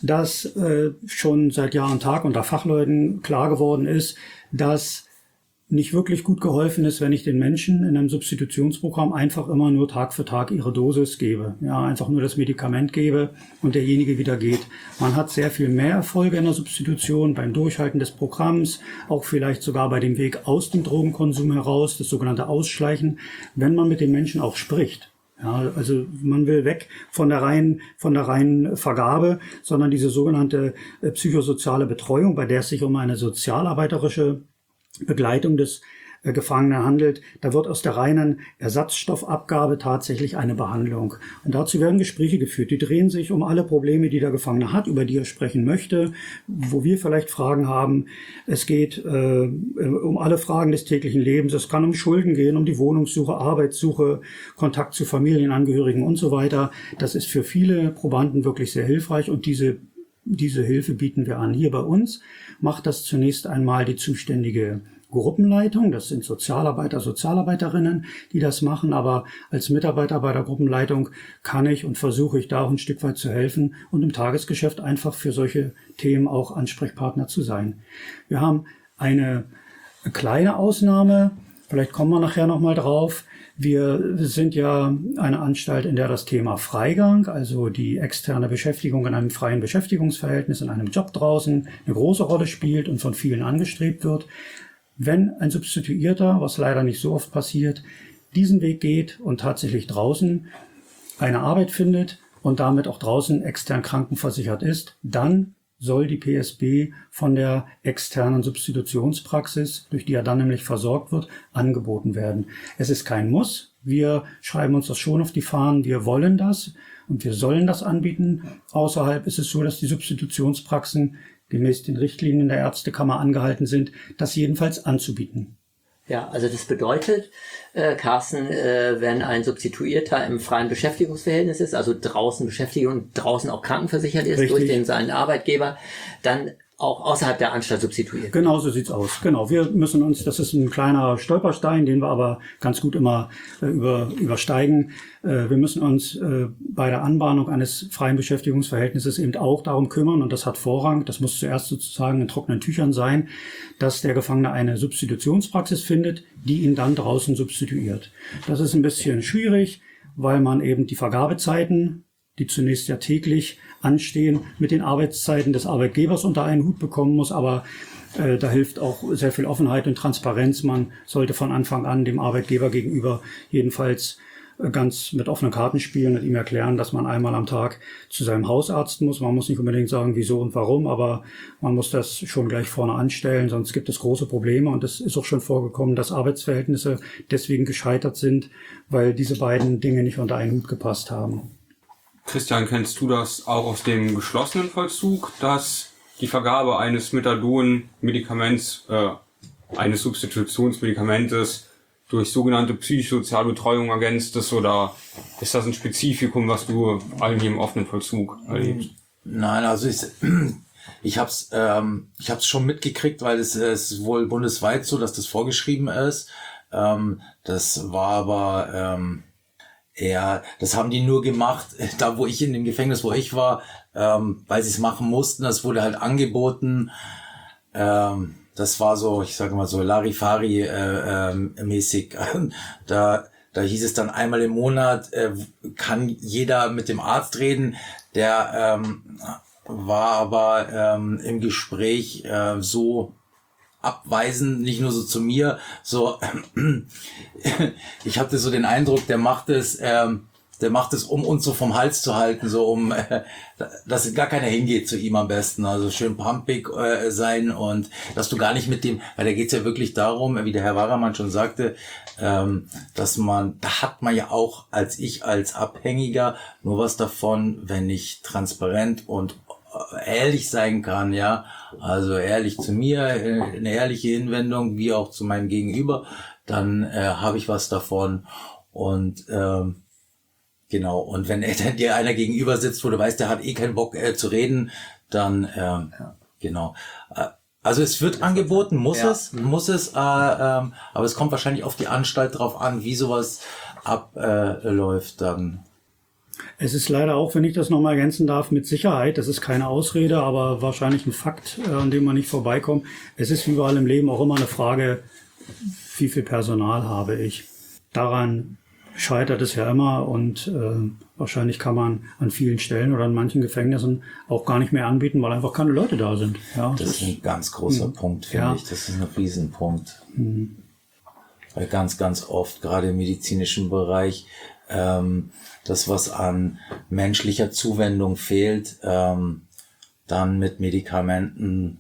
dass äh, schon seit Jahr und Tag unter Fachleuten klar geworden ist, dass nicht wirklich gut geholfen ist, wenn ich den Menschen in einem Substitutionsprogramm einfach immer nur Tag für Tag ihre Dosis gebe. Ja, einfach nur das Medikament gebe und derjenige wieder geht. Man hat sehr viel mehr Erfolge in der Substitution beim Durchhalten des Programms, auch vielleicht sogar bei dem Weg aus dem Drogenkonsum heraus, das sogenannte Ausschleichen, wenn man mit den Menschen auch spricht. Ja, also man will weg von der reinen, von der reinen Vergabe, sondern diese sogenannte äh, psychosoziale Betreuung, bei der es sich um eine sozialarbeiterische Begleitung des äh, Gefangenen handelt, da wird aus der reinen Ersatzstoffabgabe tatsächlich eine Behandlung. Und dazu werden Gespräche geführt, die drehen sich um alle Probleme, die der Gefangene hat, über die er sprechen möchte, wo wir vielleicht Fragen haben. Es geht äh, um alle Fragen des täglichen Lebens, es kann um Schulden gehen, um die Wohnungssuche, Arbeitssuche, Kontakt zu Familienangehörigen und so weiter. Das ist für viele Probanden wirklich sehr hilfreich und diese Diese Hilfe bieten wir an. Hier bei uns macht das zunächst einmal die zuständige Gruppenleitung. Das sind Sozialarbeiter, Sozialarbeiterinnen, die das machen. Aber als Mitarbeiter bei der Gruppenleitung kann ich und versuche ich da auch ein Stück weit zu helfen und im Tagesgeschäft einfach für solche Themen auch Ansprechpartner zu sein. Wir haben eine kleine Ausnahme. Vielleicht kommen wir nachher nochmal drauf. Wir sind ja eine Anstalt, in der das Thema Freigang, also die externe Beschäftigung in einem freien Beschäftigungsverhältnis, in einem Job draußen, eine große Rolle spielt und von vielen angestrebt wird. Wenn ein Substituierter, was leider nicht so oft passiert, diesen Weg geht und tatsächlich draußen eine Arbeit findet und damit auch draußen extern krankenversichert ist, dann soll die P S B von der externen Substitutionspraxis, durch die er dann nämlich versorgt wird, angeboten werden. Es ist kein Muss. Wir schreiben uns das schon auf die Fahnen. Wir wollen das und wir sollen das anbieten. Außerhalb ist es so, dass die Substitutionspraxen gemäß den Richtlinien der Ärztekammer angehalten sind, das jedenfalls anzubieten. Ja, also das bedeutet, äh, Carsten, äh, wenn ein Substituierter im freien Beschäftigungsverhältnis ist, also draußen beschäftigt und draußen auch krankenversichert ist, Richtig. durch den seinen Arbeitgeber, dann auch außerhalb der Anstalt substituiert. Genau so sieht's aus. Genau. Wir müssen uns, das ist ein kleiner Stolperstein, den wir aber ganz gut immer äh, über, übersteigen. Äh, wir müssen uns äh, bei der Anbahnung eines freien Beschäftigungsverhältnisses eben auch darum kümmern, und das hat Vorrang, das muss zuerst sozusagen in trockenen Tüchern sein, dass der Gefangene eine Substitutionspraxis findet, die ihn dann draußen substituiert. Das ist ein bisschen schwierig, weil man eben die Vergabezeiten, die zunächst ja täglich anstehen, mit den Arbeitszeiten des Arbeitgebers unter einen Hut bekommen muss. Aber äh, da hilft auch sehr viel Offenheit und Transparenz. Man sollte von Anfang an dem Arbeitgeber gegenüber jedenfalls äh, ganz mit offenen Karten spielen und ihm erklären, dass man einmal am Tag zu seinem Hausarzt muss. Man muss nicht unbedingt sagen, wieso und warum, aber man muss das schon gleich vorne anstellen, sonst gibt es große Probleme. Und es ist auch schon vorgekommen, dass Arbeitsverhältnisse deswegen gescheitert sind, weil diese beiden Dinge nicht unter einen Hut gepasst haben. Christian, kennst du das auch aus dem geschlossenen Vollzug, dass die Vergabe eines Methadon-Medikaments, äh, eines Substitutionsmedikamentes durch sogenannte psychosoziale Betreuung ergänzt ist, oder ist das ein Spezifikum, was du eigentlich im offenen Vollzug erlebst? Nein, also ich, ich habe es ähm, ich hab's schon mitgekriegt, weil es ist wohl bundesweit so, dass das vorgeschrieben ist. Ähm, das war aber... Ähm, Ja, das haben die nur gemacht, da wo ich in dem Gefängnis, wo ich war, ähm, weil sie es machen mussten. Das wurde halt angeboten. Ähm, das war so, ich sage mal so Larifari äh, ähm, mäßig. Da, da hieß es dann einmal im Monat äh, kann jeder mit dem Arzt reden. Der ähm, war aber ähm, im Gespräch äh, so abweisen, nicht nur so zu mir, so ich hatte so den Eindruck, der macht es, ähm, der macht es, um uns so vom Hals zu halten, so um, äh, dass gar keiner hingeht zu ihm am besten, also schön pumpig äh, sein und dass du gar nicht mit dem, weil da geht's ja wirklich darum, wie der Herr Waramann schon sagte, ähm, dass man, da hat man ja auch als ich als Abhängiger nur was davon, wenn ich transparent und ehrlich sein kann, ja, also ehrlich zu mir, eine ehrliche Hinwendung, wie auch zu meinem Gegenüber, dann äh, habe ich was davon und ähm, genau, und wenn dir einer gegenüber sitzt, wo du weißt, der hat eh keinen Bock äh, zu reden, dann ähm, ja. Genau. Äh, also es wird angeboten, muss ja. es, muss es, äh, ähm, aber es kommt wahrscheinlich auf die Anstalt drauf an, wie sowas abläuft äh, dann. Es ist leider auch, wenn ich das nochmal ergänzen darf, mit Sicherheit, das ist keine Ausrede, aber wahrscheinlich ein Fakt, äh, an dem man nicht vorbeikommt. Es ist wie überall im Leben auch immer eine Frage, wie viel Personal habe ich. Daran scheitert es ja immer und äh, wahrscheinlich kann man an vielen Stellen oder in manchen Gefängnissen auch gar nicht mehr anbieten, weil einfach keine Leute da sind. Ja, Das ist ein ganz großer Mhm. Punkt, finde Ja. ich. Das ist ein Riesenpunkt. Mhm. Weil ganz, ganz oft, gerade im medizinischen Bereich, ähm, das, was an menschlicher Zuwendung fehlt, ähm, dann mit Medikamenten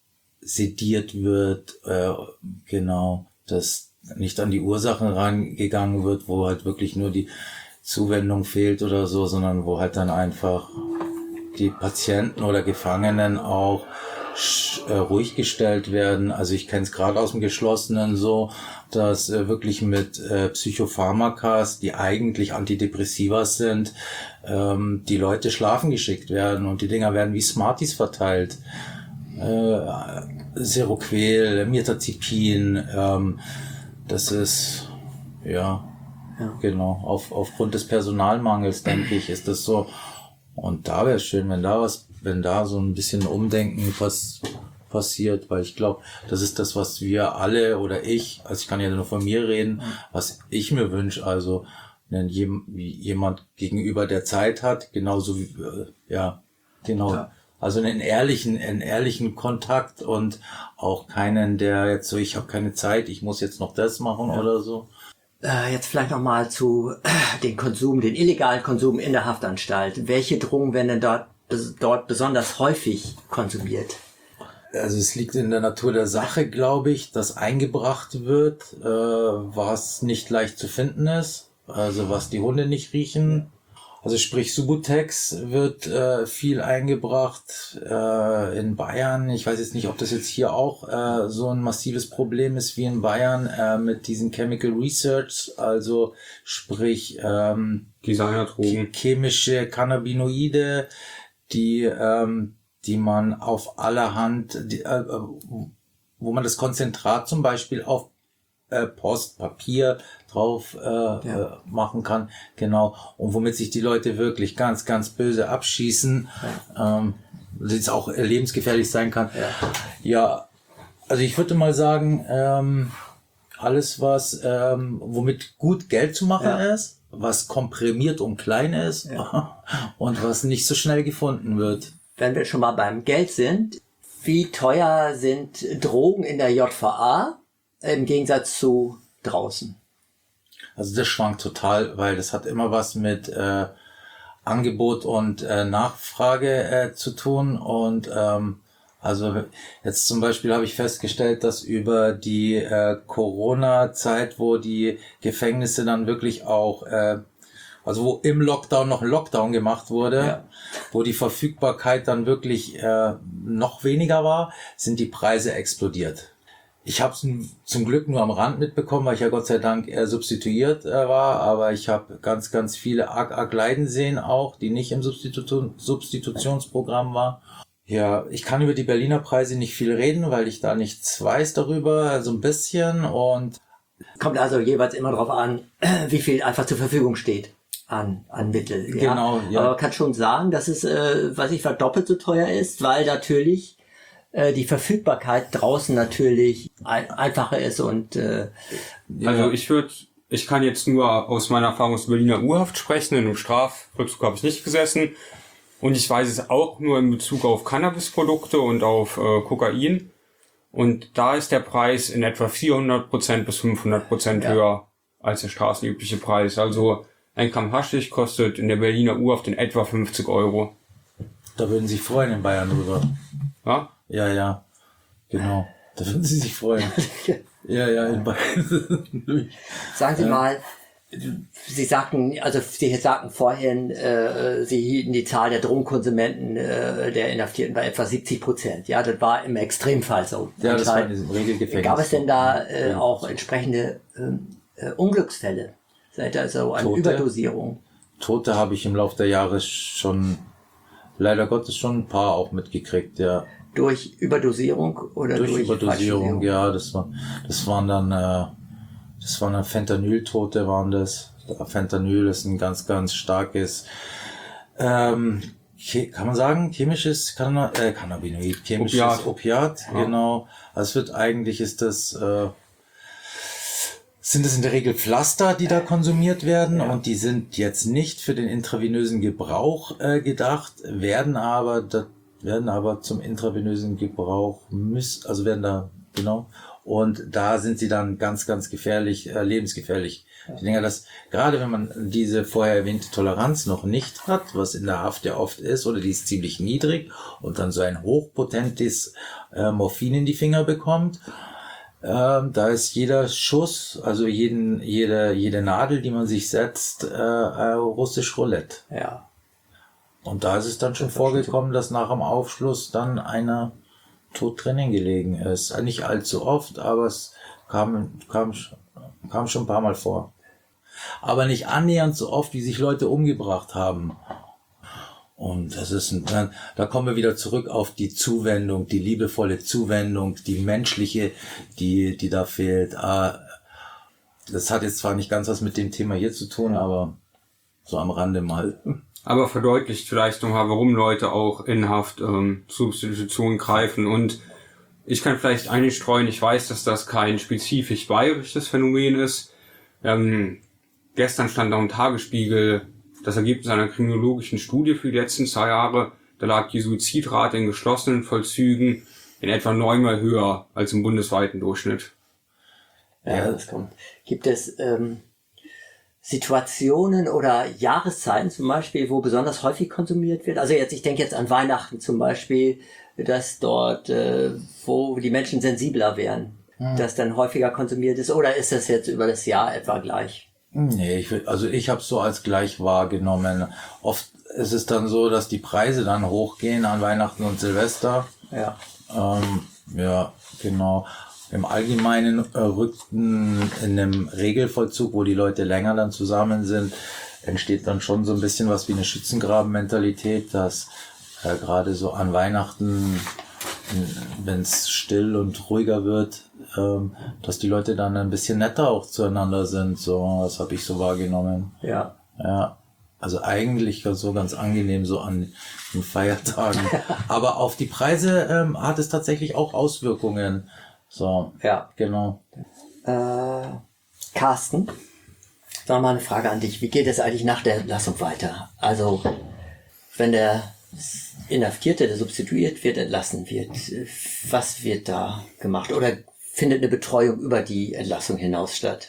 sediert wird, äh, genau, dass nicht an die Ursachen rangegangen wird, wo halt wirklich nur die Zuwendung fehlt oder so, sondern wo halt dann einfach die Patienten oder Gefangenen auch sch- äh, ruhig gestellt werden. Also ich kenne es gerade aus dem Geschlossenen so, dass äh, wirklich mit äh, Psychopharmakas, die eigentlich Antidepressiva sind, ähm, die Leute schlafen geschickt werden und die Dinger werden wie Smarties verteilt. Äh, Seroquel, Mirtazapin, ähm, das ist, ja, Ja. genau, auf, aufgrund des Personalmangels, denke ich, ist das so. Und da wäre es schön, wenn da was, wenn da so ein bisschen Umdenken was passiert, weil ich glaube, das ist das, was wir alle oder ich, also ich kann ja nur von mir reden, was ich mir wünsche, also wenn jem, jemand gegenüber der Zeit hat, genauso wie, äh, ja, genau, Ja. also einen ehrlichen, einen ehrlichen Kontakt und auch keinen, der jetzt so, ich habe keine Zeit, ich muss jetzt noch das machen oder so. Äh, jetzt vielleicht nochmal zu äh, den Konsum, den illegalen Konsum in der Haftanstalt. Welche Drogen werden denn dort, bes- dort besonders häufig konsumiert? Also es liegt in der Natur der Sache, glaube ich, dass eingebracht wird, äh, was nicht leicht zu finden ist, also was die Hunde nicht riechen. Also sprich Subutex wird äh, viel eingebracht äh, in Bayern. Ich weiß jetzt nicht, ob das jetzt hier auch äh, so ein massives Problem ist wie in Bayern äh, mit diesen Chemical Research, also sprich ähm, Designerdrogen. chemische Cannabinoide, die ähm, die man auf allerhand, die, äh, wo man das Konzentrat zum Beispiel auf äh, Post, Papier drauf äh, Ja. äh, machen kann, genau, und womit sich die Leute wirklich ganz, ganz böse abschießen, ähm, das jetzt auch äh, lebensgefährlich sein kann. Ja. Ja, also ich würde mal sagen, ähm, alles was, ähm, womit gut Geld zu machen Ja. ist, was komprimiert und klein ist Ja. und was nicht so schnell gefunden wird. Wenn wir schon mal beim Geld sind, wie teuer sind Drogen in der J V A im Gegensatz zu draußen? Also das schwankt total, weil das hat immer was mit äh, Angebot und äh, Nachfrage äh, zu tun. Und ähm, also jetzt zum Beispiel habe ich festgestellt, dass über die äh, Corona-Zeit, wo die Gefängnisse dann wirklich auch, äh, also wo im Lockdown noch ein Lockdown gemacht wurde, Ja. wo die Verfügbarkeit dann wirklich äh, noch weniger war, sind die Preise explodiert. Ich habe es zum Glück nur am Rand mitbekommen, weil ich ja Gott sei Dank eher substituiert äh, war, aber ich habe ganz, ganz viele arg, arg leiden sehen auch, die nicht im Substitu- Substitutionsprogramm waren. Ja, ich kann über die Berliner Preise nicht viel reden, weil ich da nichts weiß darüber, so ein bisschen, und Kommt also jeweils immer darauf an, wie viel einfach zur Verfügung steht an, an Mittel. Ja. Genau, ja. Aber man kann schon sagen, dass es, äh, weiß ich, doppelt so teuer ist, weil natürlich äh, die Verfügbarkeit draußen natürlich ein, einfacher ist und äh, Also ich würde, ich kann jetzt nur aus meiner Erfahrung aus Berliner Urhaft sprechen, in einem Strafvollzug habe ich nicht gesessen. Und ich weiß es auch nur in Bezug auf Cannabisprodukte und auf äh, Kokain. Und da ist der Preis in etwa vierhundert Prozent bis fünfhundert Prozent Ja. höher als der straßenübliche Preis. Also ein Gramm Haschisch kostet in der Berliner Urhaft in etwa fünfzig Euro. da würden Sie sich freuen in Bayern drüber. Ja? Ja, ja, genau, da würden Sie sich freuen. Ja, ja, in Bayern. sagen Sie mal, Sie sagten, also Sie sagten vorhin, äh, Sie hielten die Zahl der Drogenkonsumenten, äh, der Inhaftierten bei etwa siebzig Prozent. Ja, das war im Extremfall so. Ja, das war in Anscheinend. diesem Regelgefängnis. Gab es denn da äh, auch entsprechende ähm, äh, Unglücksfälle? Seid ihr also an Tote? Überdosierung? Tote habe ich im Laufe der Jahre schon, leider Gottes, schon ein paar auch mitgekriegt, ja. Durch Überdosierung oder durch, Durch Überdosierung, Falschdosierung? ja, das war, das waren dann, äh, das waren dann Fentanyl-Tote waren das, Fentanyl ist ein ganz, ganz starkes, ähm, kann man sagen, chemisches Canna äh, Cannabinoid, chemisches Opiat, Opiat ja. Genau. Also es wird eigentlich, ist das, äh, sind es in der Regel Pflaster, die da konsumiert werden, ja. Und die sind jetzt nicht für den intravenösen Gebrauch äh, gedacht, werden aber, da, werden aber zum intravenösen Gebrauch miss, also werden da, genau, und da sind sie dann ganz, ganz gefährlich, äh, lebensgefährlich. Ja. Ich denke, dass gerade wenn man diese vorher erwähnte Toleranz noch nicht hat, was in der Haft ja oft ist, oder die ist ziemlich niedrig und dann so ein hochpotentes äh, Morphin in die Finger bekommt, Ähm, da ist jeder Schuss, also jeden, jede, jede Nadel, die man sich setzt, äh, äh, russisch Roulette. Ja. Und da ist es dann schon vorgekommen, dass nach dem Aufschluss dann einer tot drinnen gelegen ist. Nicht allzu oft, aber es kam, kam, kam schon ein paar Mal vor. Aber nicht annähernd so oft, wie sich Leute umgebracht haben. Und das ist ein, da kommen wir wieder zurück auf die Zuwendung, die liebevolle Zuwendung, die menschliche, die, die da fehlt. Das hat jetzt zwar nicht ganz was mit dem Thema hier zu tun, aber so am Rande mal. Aber verdeutlicht vielleicht nochmal, warum Leute auch in Haft ähm, Substitution greifen. Und ich kann vielleicht einstreuen, ich weiß, dass das kein spezifisch bayerisches Phänomen ist. Ähm, gestern stand auch im Tagesspiegel das Ergebnis einer kriminologischen Studie für die letzten zwei Jahre. Da lag die Suizidrate in geschlossenen Vollzügen in etwa neunmal höher als im bundesweiten Durchschnitt. Ja, das kommt. Gibt es ähm, Situationen oder Jahreszeiten zum Beispiel, wo besonders häufig konsumiert wird? Also jetzt, ich denke jetzt an Weihnachten zum Beispiel, dass dort, äh, wo die Menschen sensibler wären, hm. dass dann häufiger konsumiert ist. Oder ist das jetzt über das Jahr etwa gleich? Nee, ich will, also ich habe es so als gleich wahrgenommen. Oft ist es dann so, dass die Preise dann hochgehen an Weihnachten und Silvester. Ja. Ähm, ja, genau. Im Allgemeinen äh, rückten in einem Regelvollzug, wo die Leute länger dann zusammen sind, entsteht dann schon so ein bisschen was wie eine Schützengraben-Mentalität, dass äh, gerade so an Weihnachten, wenn es still und ruhiger wird, ähm, dass die Leute dann ein bisschen netter auch zueinander sind. So, das habe ich so wahrgenommen. Ja. Ja. Also eigentlich so ganz angenehm so an den Feiertagen. Aber auf die Preise ähm, hat es tatsächlich auch Auswirkungen. So, ja, genau. Äh, Carsten, noch mal eine Frage an dich. Wie geht es eigentlich nach der Entlassung weiter? Also, wenn der Inhaftierte, der substituiert wird, entlassen wird, was wird da gemacht? Oder findet eine Betreuung über die Entlassung hinaus statt?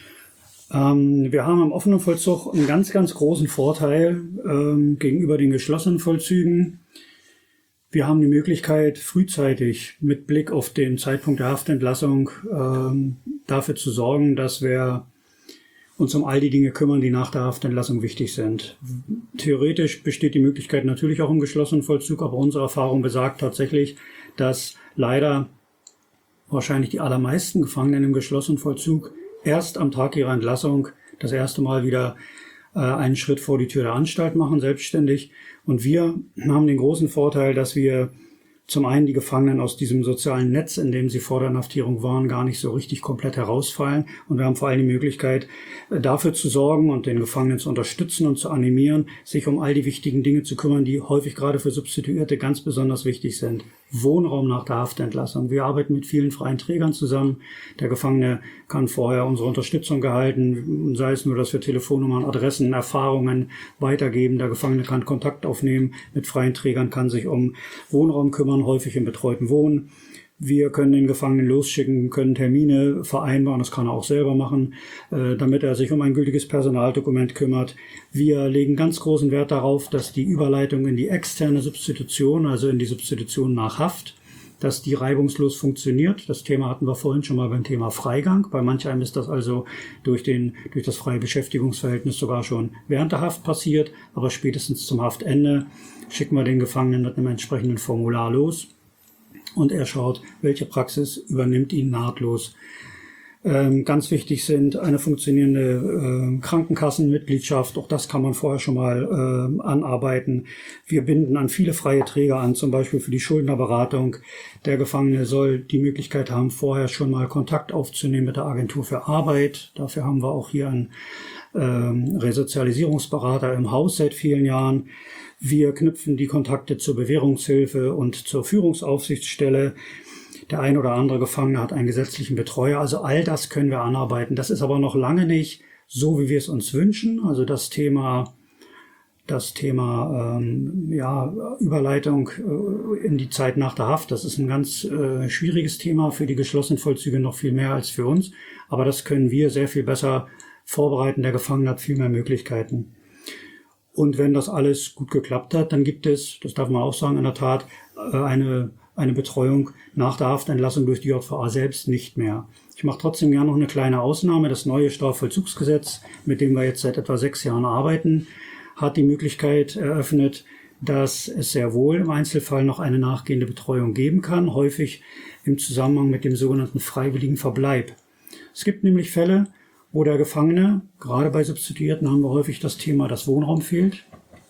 Ähm, wir haben im offenen Vollzug einen ganz, ganz großen Vorteil ähm, gegenüber den geschlossenen Vollzügen. Wir haben die Möglichkeit, frühzeitig mit Blick auf den Zeitpunkt der Haftentlassung ähm, dafür zu sorgen, dass wir uns um all die Dinge kümmern, die nach der Haftentlassung wichtig sind. Theoretisch besteht die Möglichkeit natürlich auch im geschlossenen Vollzug, aber unsere Erfahrung besagt tatsächlich, dass leider wahrscheinlich die allermeisten Gefangenen im geschlossenen Vollzug erst am Tag ihrer Entlassung das erste Mal wieder äh, einen Schritt vor die Tür der Anstalt machen, selbstständig. Und wir haben den großen Vorteil, dass wir zum einen die Gefangenen aus diesem sozialen Netz, in dem sie vor der Inhaftierung waren, gar nicht so richtig komplett herausfallen. Und wir haben vor allem die Möglichkeit, dafür zu sorgen und den Gefangenen zu unterstützen und zu animieren, sich um all die wichtigen Dinge zu kümmern, die häufig gerade für Substituierte ganz besonders wichtig sind. Wohnraum nach der Haftentlassung. Wir arbeiten mit vielen freien Trägern zusammen. Der Gefangene kann vorher unsere Unterstützung gehalten, sei es nur, dass wir Telefonnummern, Adressen, Erfahrungen weitergeben. Der Gefangene kann Kontakt aufnehmen mit freien Trägern, kann sich um Wohnraum kümmern, häufig im betreuten Wohnen. Wir können den Gefangenen losschicken, können Termine vereinbaren, das kann er auch selber machen, äh, damit er sich um ein gültiges Personaldokument kümmert. Wir legen ganz großen Wert darauf, dass die Überleitung in die externe Substitution, also in die Substitution nach Haft, dass die reibungslos funktioniert. Das Thema hatten wir vorhin schon mal beim Thema Freigang. Bei manch einem ist das also durch, den, durch das freie Beschäftigungsverhältnis sogar schon während der Haft passiert, aber spätestens zum Haftende schicken wir den Gefangenen mit einem entsprechenden Formular los. Und er schaut, welche Praxis übernimmt ihn nahtlos. Ähm, ganz wichtig sind eine funktionierende äh, Krankenkassenmitgliedschaft. Auch das kann man vorher schon mal äh, anarbeiten. Wir binden an viele freie Träger an, zum Beispiel für die Schuldnerberatung. Der Gefangene soll die Möglichkeit haben, vorher schon mal Kontakt aufzunehmen mit der Agentur für Arbeit. Dafür haben wir auch hier einen ähm, Resozialisierungsberater im Haus seit vielen Jahren. Wir knüpfen die Kontakte zur Bewährungshilfe und zur Führungsaufsichtsstelle. Der ein oder andere Gefangene hat einen gesetzlichen Betreuer. Also all das können wir anarbeiten. Das ist aber noch lange nicht so, wie wir es uns wünschen. Also das Thema, das Thema ähm, ja, Überleitung äh, in die Zeit nach der Haft, das ist ein ganz äh, schwieriges Thema für die geschlossenen Vollzüge, noch viel mehr als für uns. Aber das können wir sehr viel besser vorbereiten. Der Gefangene hat viel mehr Möglichkeiten. Und wenn das alles gut geklappt hat, dann gibt es, das darf man auch sagen, in der Tat äh, eine eine Betreuung nach der Haftentlassung durch die J V A selbst nicht mehr. Ich mache trotzdem gerne noch eine kleine Ausnahme. Das neue Strafvollzugsgesetz, mit dem wir jetzt seit etwa sechs Jahren arbeiten, hat die Möglichkeit eröffnet, dass es sehr wohl im Einzelfall noch eine nachgehende Betreuung geben kann, häufig im Zusammenhang mit dem sogenannten freiwilligen Verbleib. Es gibt nämlich Fälle, wo der Gefangene, gerade bei Substituierten haben wir häufig das Thema, dass Wohnraum fehlt,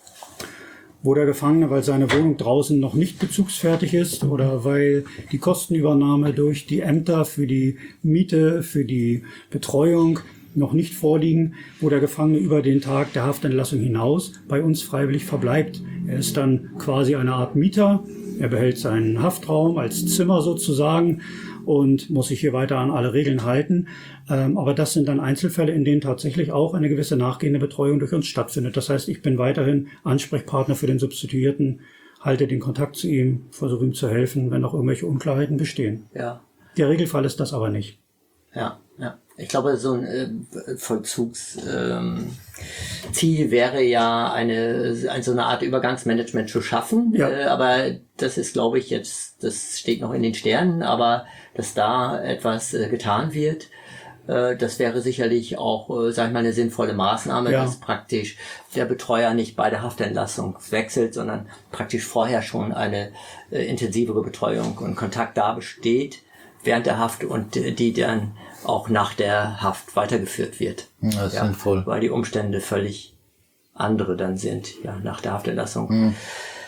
wo der Gefangene, weil seine Wohnung draußen noch nicht bezugsfertig ist oder weil die Kostenübernahme durch die Ämter für die Miete, für die Betreuung noch nicht vorliegen, wo der Gefangene über den Tag der Haftentlassung hinaus bei uns freiwillig verbleibt. Er ist dann quasi eine Art Mieter, er behält seinen Haftraum als Zimmer sozusagen und muss sich hier weiter an alle Regeln halten. Ähm, aber das sind dann Einzelfälle, in denen tatsächlich auch eine gewisse nachgehende Betreuung durch uns stattfindet. Das heißt, ich bin weiterhin Ansprechpartner für den Substituierten, halte den Kontakt zu ihm, versuche ihm zu helfen, wenn noch irgendwelche Unklarheiten bestehen. Ja. Der Regelfall ist das aber nicht. Ja, ja. Ich glaube, so ein äh, Vollzugsziel ähm, Ziel wäre ja eine, eine so eine Art Übergangsmanagement zu schaffen. Ja. Äh, aber das ist, glaube ich, jetzt, das steht noch in den Sternen, aber dass da etwas äh, getan wird, äh, das wäre sicherlich auch, äh, sag ich mal, eine sinnvolle Maßnahme, Ja. dass praktisch der Betreuer nicht bei der Haftentlassung wechselt, sondern praktisch vorher schon eine äh, intensivere Betreuung und Kontakt da besteht während der Haft und äh, die dann auch nach der Haft weitergeführt wird. Ja, das ist sinnvoll. Weil die Umstände völlig andere dann sind, ja, nach der Haftentlassung. Mhm.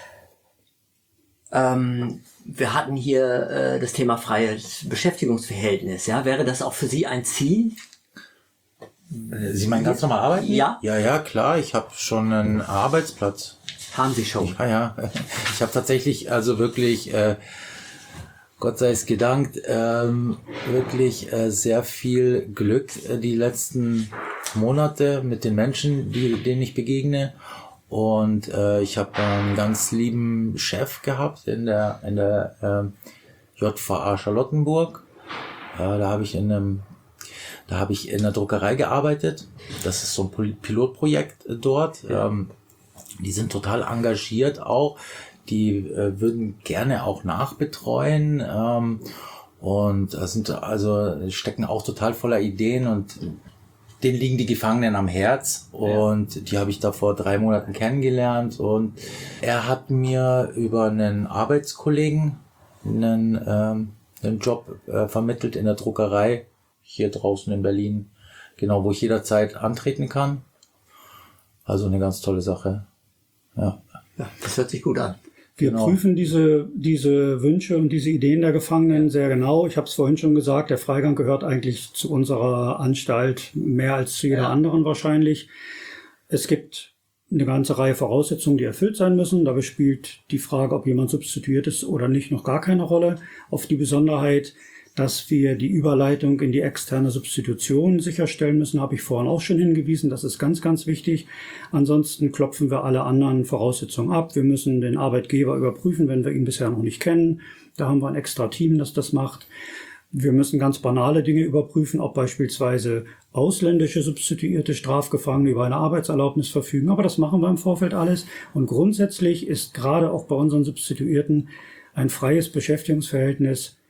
Ähm, wir hatten hier äh, das Thema freies Beschäftigungsverhältnis, ja. Wäre das auch für Sie ein Ziel? Sie meinen ganz normal arbeiten? Ja. Ja, ja, klar. Ich habe schon einen Arbeitsplatz. Haben Sie schon? Ja, ja. Ich habe tatsächlich, also wirklich, äh, Gott sei es gedankt, ähm, wirklich äh, sehr viel Glück äh, die letzten Monate mit den Menschen, die, denen ich begegne. Und äh, ich habe einen ganz lieben Chef gehabt in der in der äh, J V A Charlottenburg. Äh, da habe ich in einem Da habe ich in der Druckerei gearbeitet. Das ist so ein Pil- Pilotprojekt äh, dort. Ähm, die sind total engagiert auch. Die äh, würden gerne auch nachbetreuen. Ähm, und das sind also stecken auch total voller Ideen und denen liegen die Gefangenen am Herz. Und ja. Die habe ich da vor drei Monaten kennengelernt. Und er hat mir über einen Arbeitskollegen einen, ähm, einen Job äh, vermittelt in der Druckerei hier draußen in Berlin, genau, wo ich jederzeit antreten kann. Also eine ganz tolle Sache. Ja, Ja, das hört sich gut an. Wir Genau. prüfen diese, diese Wünsche und diese Ideen der Gefangenen sehr genau. Ich habe es vorhin schon gesagt, der Freigang gehört eigentlich zu unserer Anstalt mehr als zu jeder Ja. anderen wahrscheinlich. Es gibt eine ganze Reihe Voraussetzungen, die erfüllt sein müssen. Dabei spielt die Frage, ob jemand substituiert ist oder nicht, noch gar keine Rolle. Auf die Besonderheit, dass wir die Überleitung in die externe Substitution sicherstellen müssen, habe ich vorhin auch schon hingewiesen. Das ist ganz, ganz wichtig. Ansonsten klopfen wir alle anderen Voraussetzungen ab. Wir müssen den Arbeitgeber überprüfen, wenn wir ihn bisher noch nicht kennen. Da haben wir ein extra Team, das das macht. Wir müssen ganz banale Dinge überprüfen, ob beispielsweise ausländische substituierte Strafgefangene über eine Arbeitserlaubnis verfügen. Aber das machen wir im Vorfeld alles. Und grundsätzlich ist gerade auch bei unseren Substituierten ein freies Beschäftigungsverhältnis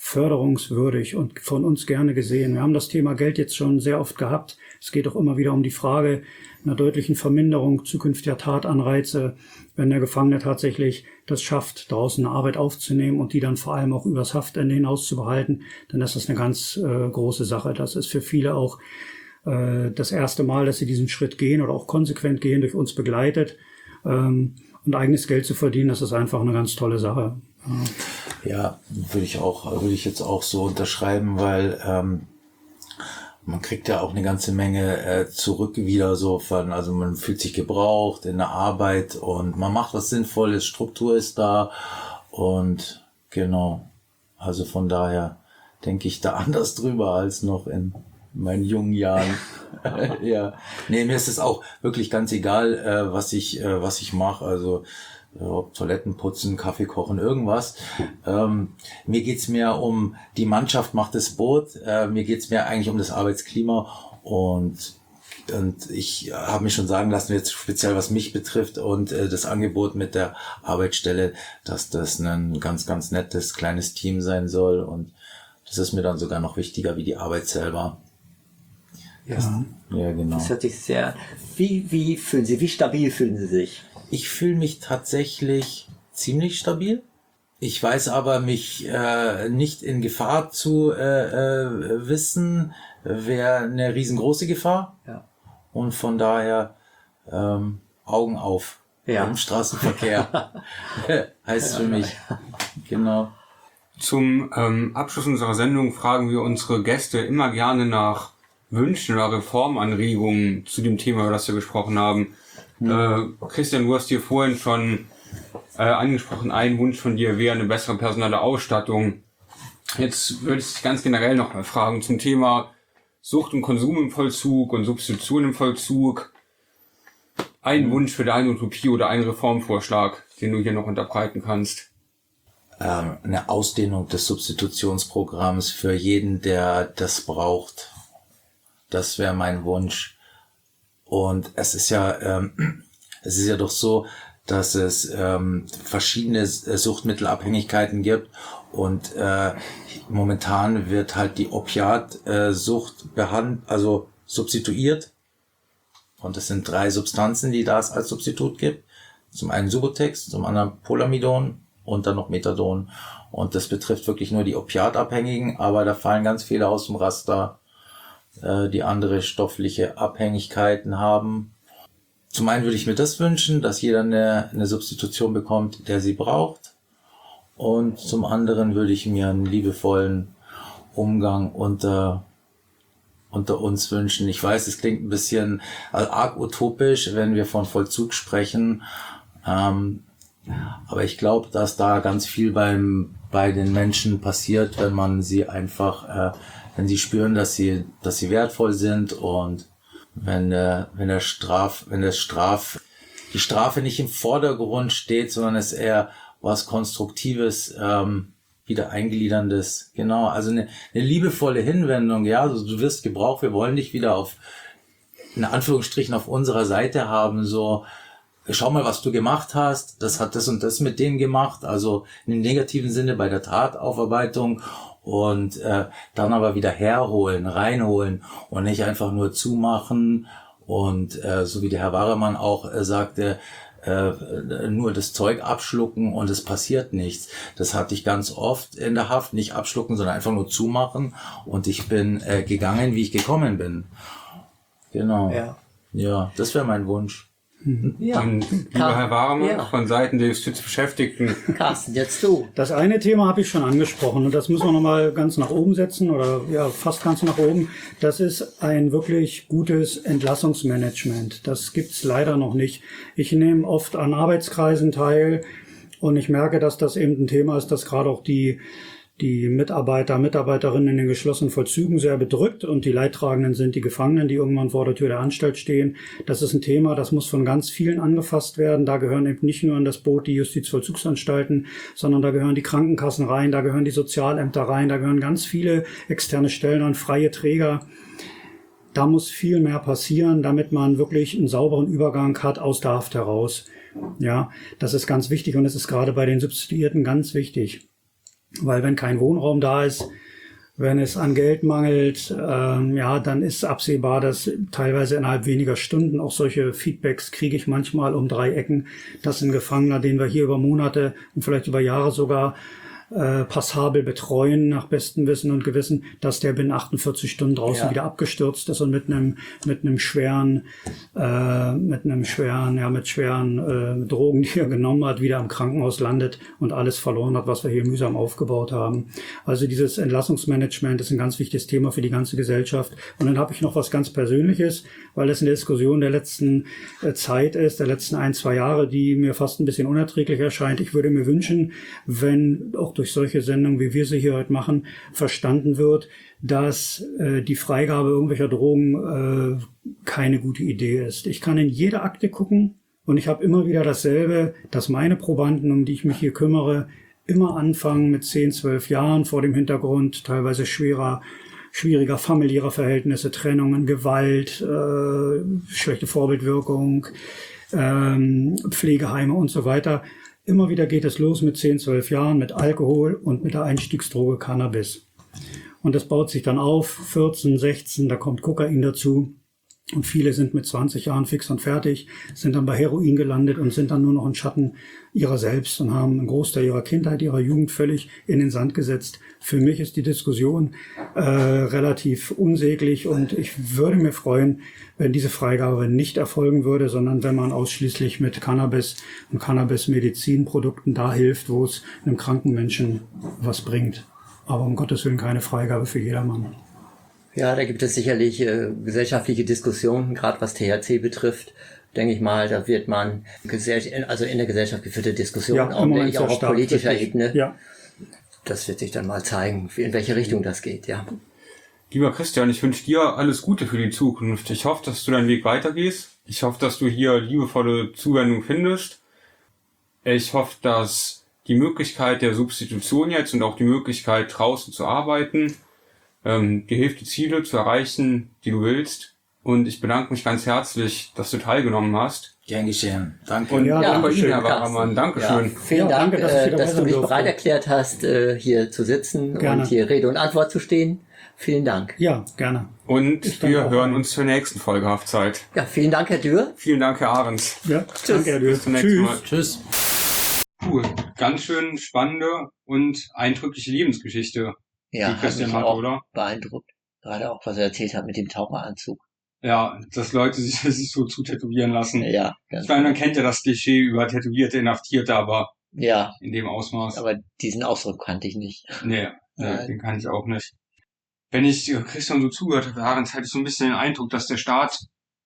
förderungswürdig und von uns gerne gesehen. Wir haben das Thema Geld jetzt schon sehr oft gehabt. Es geht auch immer wieder um die Frage einer deutlichen Verminderung zukünftiger Tatanreize, wenn der Gefangene tatsächlich das schafft, draußen eine Arbeit aufzunehmen und die dann vor allem auch übers Haftende hinaus zu behalten, dann ist das eine ganz äh, große Sache. Das ist für viele auch äh, das erste Mal, dass sie diesen Schritt gehen oder auch konsequent gehen, durch uns begleitet. Ähm, und eigenes Geld zu verdienen, das ist einfach eine ganz tolle Sache. Ja, ja würde ich auch, würde ich jetzt auch so unterschreiben, weil ähm, man kriegt ja auch eine ganze Menge äh, zurück wieder so von, also man fühlt sich gebraucht in der Arbeit und man macht was Sinnvolles, Struktur ist da und genau, also von daher denke ich da anders drüber als noch in meinen jungen Jahren. Ja, nee, mir ist es auch wirklich ganz egal, äh, was ich, äh, was ich mache, also ob Toiletten putzen, Kaffee kochen, irgendwas. Ähm, mir geht's mehr um, die Mannschaft macht das Boot, äh, mir geht's mehr eigentlich um das Arbeitsklima und und ich habe mir schon sagen lassen, jetzt speziell was mich betrifft und äh, das Angebot mit der Arbeitsstelle, dass das ein ganz, ganz nettes kleines Team sein soll und das ist mir dann sogar noch wichtiger wie die Arbeit selber. ja. Ja, genau. Das hört sich sehr... Wie, wie fühlen Sie, wie stabil fühlen Sie sich? Ich fühle mich tatsächlich ziemlich stabil. Ich weiß aber, mich äh, nicht in Gefahr zu äh, äh, wissen, wäre eine riesengroße Gefahr. Ja. Und von daher ähm, Augen auf Ja. im Straßenverkehr. Heißt für mich. Genau. Zum ähm, Abschluss unserer Sendung fragen wir unsere Gäste immer gerne nach Wünschen oder Reformanregungen zu dem Thema, über das wir gesprochen haben. Äh, Christian, du hast dir vorhin schon äh, angesprochen, ein Wunsch von dir wäre eine bessere personelle Ausstattung. Jetzt würde ich dich ganz generell noch mal fragen zum Thema Sucht und Konsum im Vollzug und Substitution im Vollzug. Ein Wunsch für deine Utopie oder einen Reformvorschlag, den du hier noch unterbreiten kannst. Ähm, eine Ausdehnung des Substitutionsprogramms für jeden, der das braucht. Das wäre mein Wunsch. Und es ist ja, ähm, es ist ja doch so, dass es ähm, verschiedene Suchtmittelabhängigkeiten gibt und äh, momentan wird halt die Opiatsucht behandelt, also substituiert. Und es sind drei Substanzen, die da es als Substitut gibt. Zum einen Subutex, zum anderen Polamidon und dann noch Methadon. Und das betrifft wirklich nur die Opiatabhängigen, aber da fallen ganz viele aus dem Raster, die andere stoffliche Abhängigkeiten haben. Zum einen würde ich mir das wünschen, dass jeder eine, eine Substitution bekommt, der sie braucht. Und zum anderen würde ich mir einen liebevollen Umgang unter, unter uns wünschen. Ich weiß, es klingt ein bisschen arg utopisch, wenn wir von Vollzug sprechen. Ähm, aber ich glaube, dass da ganz viel beim, bei den Menschen passiert, wenn man sie einfach... Äh, wenn sie spüren, dass sie, dass sie wertvoll sind und wenn der, wenn der Straf, wenn das Straf, die Strafe nicht im Vordergrund steht, sondern es eher was Konstruktives, ähm, wieder Eingliederndes, genau, also eine, eine liebevolle Hinwendung, ja, also du wirst gebraucht, wir wollen dich wieder auf, in Anführungsstrichen, auf unserer Seite haben, so, schau mal, was du gemacht hast, das hat das und das mit denen gemacht, also im negativen Sinne bei der Tataufarbeitung und äh, dann aber wieder herholen, reinholen und nicht einfach nur zumachen und äh, so wie der Herr Waremann auch äh, sagte, äh, nur das Zeug abschlucken und es passiert nichts. Das hatte ich ganz oft in der Haft, nicht abschlucken, sondern einfach nur zumachen und ich bin äh, gegangen, wie ich gekommen bin. Genau. Ja, ja, das wäre mein Wunsch. ja. Und lieber Herr Waremann, Ja. von Seiten der Justizbeschäftigten, Carsten, jetzt du. Das eine Thema habe ich schon angesprochen und das müssen wir nochmal ganz nach oben setzen oder ja fast ganz nach oben. Das ist ein wirklich gutes Entlassungsmanagement. Das gibt's leider noch nicht. Ich nehme oft an Arbeitskreisen teil und ich merke, dass das eben ein Thema ist, das gerade auch die die Mitarbeiter, Mitarbeiterinnen in den geschlossenen Vollzügen sehr bedrückt und die Leidtragenden sind die Gefangenen, die irgendwann vor der Tür der Anstalt stehen. Das ist ein Thema, das muss von ganz vielen angefasst werden. Da gehören eben nicht nur in das Boot die Justizvollzugsanstalten, sondern da gehören die Krankenkassen rein, da gehören die Sozialämter rein, da gehören ganz viele externe Stellen an, freie Träger. Da muss viel mehr passieren, damit man wirklich einen sauberen Übergang hat aus der Haft heraus. Ja, das ist ganz wichtig und es ist gerade bei den Substituierten ganz wichtig. Weil wenn kein Wohnraum da ist, wenn es an Geld mangelt, ähm, ja, dann ist absehbar, dass teilweise innerhalb weniger Stunden auch solche Feedbacks kriege ich manchmal um drei Ecken, dass ein Gefangener, den wir hier über Monate und vielleicht über Jahre sogar äh, passabel betreuen, nach bestem Wissen und Gewissen, dass der binnen achtundvierzig Stunden draußen Ja. wieder abgestürzt ist und mit einem mit einem schweren äh, mit einem schweren ja mit schweren äh, Drogen, die er genommen hat, wieder im Krankenhaus landet und alles verloren hat, was wir hier mühsam aufgebaut haben. Also dieses Entlassungsmanagement ist ein ganz wichtiges Thema für die ganze Gesellschaft. Und dann habe ich noch was ganz Persönliches, weil das eine Diskussion der letzten äh, Zeit ist, der letzten ein, zwei Jahre, die mir fast ein bisschen unerträglich erscheint. Ich würde mir wünschen, wenn auch durch solche Sendungen, wie wir sie hier heute machen, verstanden wird, dass äh, die Freigabe irgendwelcher Drogen äh, keine gute Idee ist. Ich kann in jede Akte gucken und ich habe immer wieder dasselbe, dass meine Probanden, um die ich mich hier kümmere, immer anfangen mit zehn, zwölf Jahren vor dem Hintergrund teilweise schwerer, schwieriger familiärer Verhältnisse, Trennungen, Gewalt, äh, schlechte Vorbildwirkung, ähm, Pflegeheime und so weiter. Immer wieder geht es los mit zehn, zwölf Jahren, mit Alkohol und mit der Einstiegsdroge Cannabis. Und das baut sich dann auf, vierzehn, sechzehn, da kommt Kokain dazu. Und viele sind mit zwanzig Jahren fix und fertig, sind dann bei Heroin gelandet und sind dann nur noch ein Schatten ihrer selbst und haben einen Großteil ihrer Kindheit, ihrer Jugend völlig in den Sand gesetzt. Für mich ist die Diskussion äh, relativ unsäglich und ich würde mir freuen, wenn diese Freigabe nicht erfolgen würde, sondern wenn man ausschließlich mit Cannabis und Cannabis-Medizinprodukten da hilft, wo es einem kranken Menschen was bringt. Aber um Gottes Willen keine Freigabe für jedermann. Ja, da gibt es sicherlich äh, gesellschaftliche Diskussionen, gerade was T H C betrifft. Denke ich mal, da wird man gesell- also in der Gesellschaft geführte Diskussionen, Ja, auch, im Moment denke ich, auch sehr auf stark, politischer wirklich. Ebene. Ja. Das wird sich dann mal zeigen, in welche Richtung das geht, ja. Lieber Christian, ich wünsche dir alles Gute für die Zukunft. Ich hoffe, dass du deinen Weg weitergehst. Ich hoffe, dass du hier liebevolle Zuwendung findest. Ich hoffe, dass die Möglichkeit der Substitution jetzt und auch die Möglichkeit, draußen zu arbeiten, ähm, dir hilft, die Ziele zu erreichen, die du willst. Und ich bedanke mich ganz herzlich, dass du teilgenommen hast. Gern geschehen. Danke. Und Ja, auch bei Dankeschön, Ihnen, Herr Carsten. Waramann. Dankeschön. Ja, vielen Ja, Dank, danke, dass ich äh, hier dabei dass du sein dich durfte. bereit erklärt hast, äh, hier zu sitzen Gerne. und hier Rede und Antwort zu stehen. Vielen Dank. Ja, gerne. Und Ich danke wir auch. hören uns zur nächsten Folge Haftzeit. Ja, vielen Dank, Herr Dürr. Vielen Dank, Herr Ahrens. Ja, danke, Herr Dürr. Bis zum nächsten Tschüss. Mal. Tschüss. Puh, ganz schön spannende und eindrückliche Lebensgeschichte, Ja, die hat Christian mich hat, auch oder? beeindruckt. Gerade auch, was er erzählt hat mit dem Taucheranzug. Ja, dass Leute sich, sich so zu tätowieren lassen. Ja, ganz Ich meine, man kennt ja das Klischee über tätowierte Inhaftierte, aber ja, in dem Ausmaß. aber diesen Ausdruck kannte ich nicht. Nee, nee Nein. den kann ich auch nicht. Wenn ich äh, Christian so zugehört habe, Ahrens, hatte ich so ein bisschen den Eindruck, dass der Staat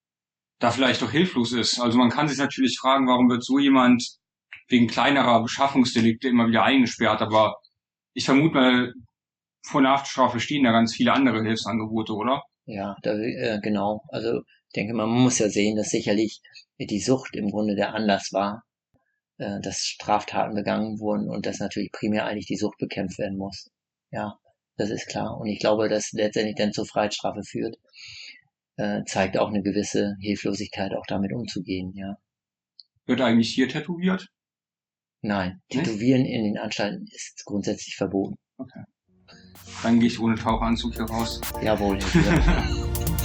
da vielleicht doch hilflos ist. Also man kann sich natürlich fragen, warum wird so jemand wegen kleinerer Beschaffungsdelikte immer wieder eingesperrt, aber ich vermute mal, vor einer Haftstrafe stehen da ganz viele andere Hilfsangebote, oder? Ja, da, äh, genau. Also ich denke, man muss ja sehen, dass sicherlich die Sucht im Grunde der Anlass war, äh, dass Straftaten begangen wurden und dass natürlich primär eigentlich die Sucht bekämpft werden muss. Ja, das ist klar. Und ich glaube, dass letztendlich dann zur Freiheitsstrafe führt, äh, zeigt auch eine gewisse Hilflosigkeit, auch damit umzugehen, ja. Wird eigentlich hier tätowiert? Nein, Nicht? Tätowieren in den Anstalten ist grundsätzlich verboten. Dann gehe ich ohne Taucheranzug hier raus. Jawohl, Herr Dürr.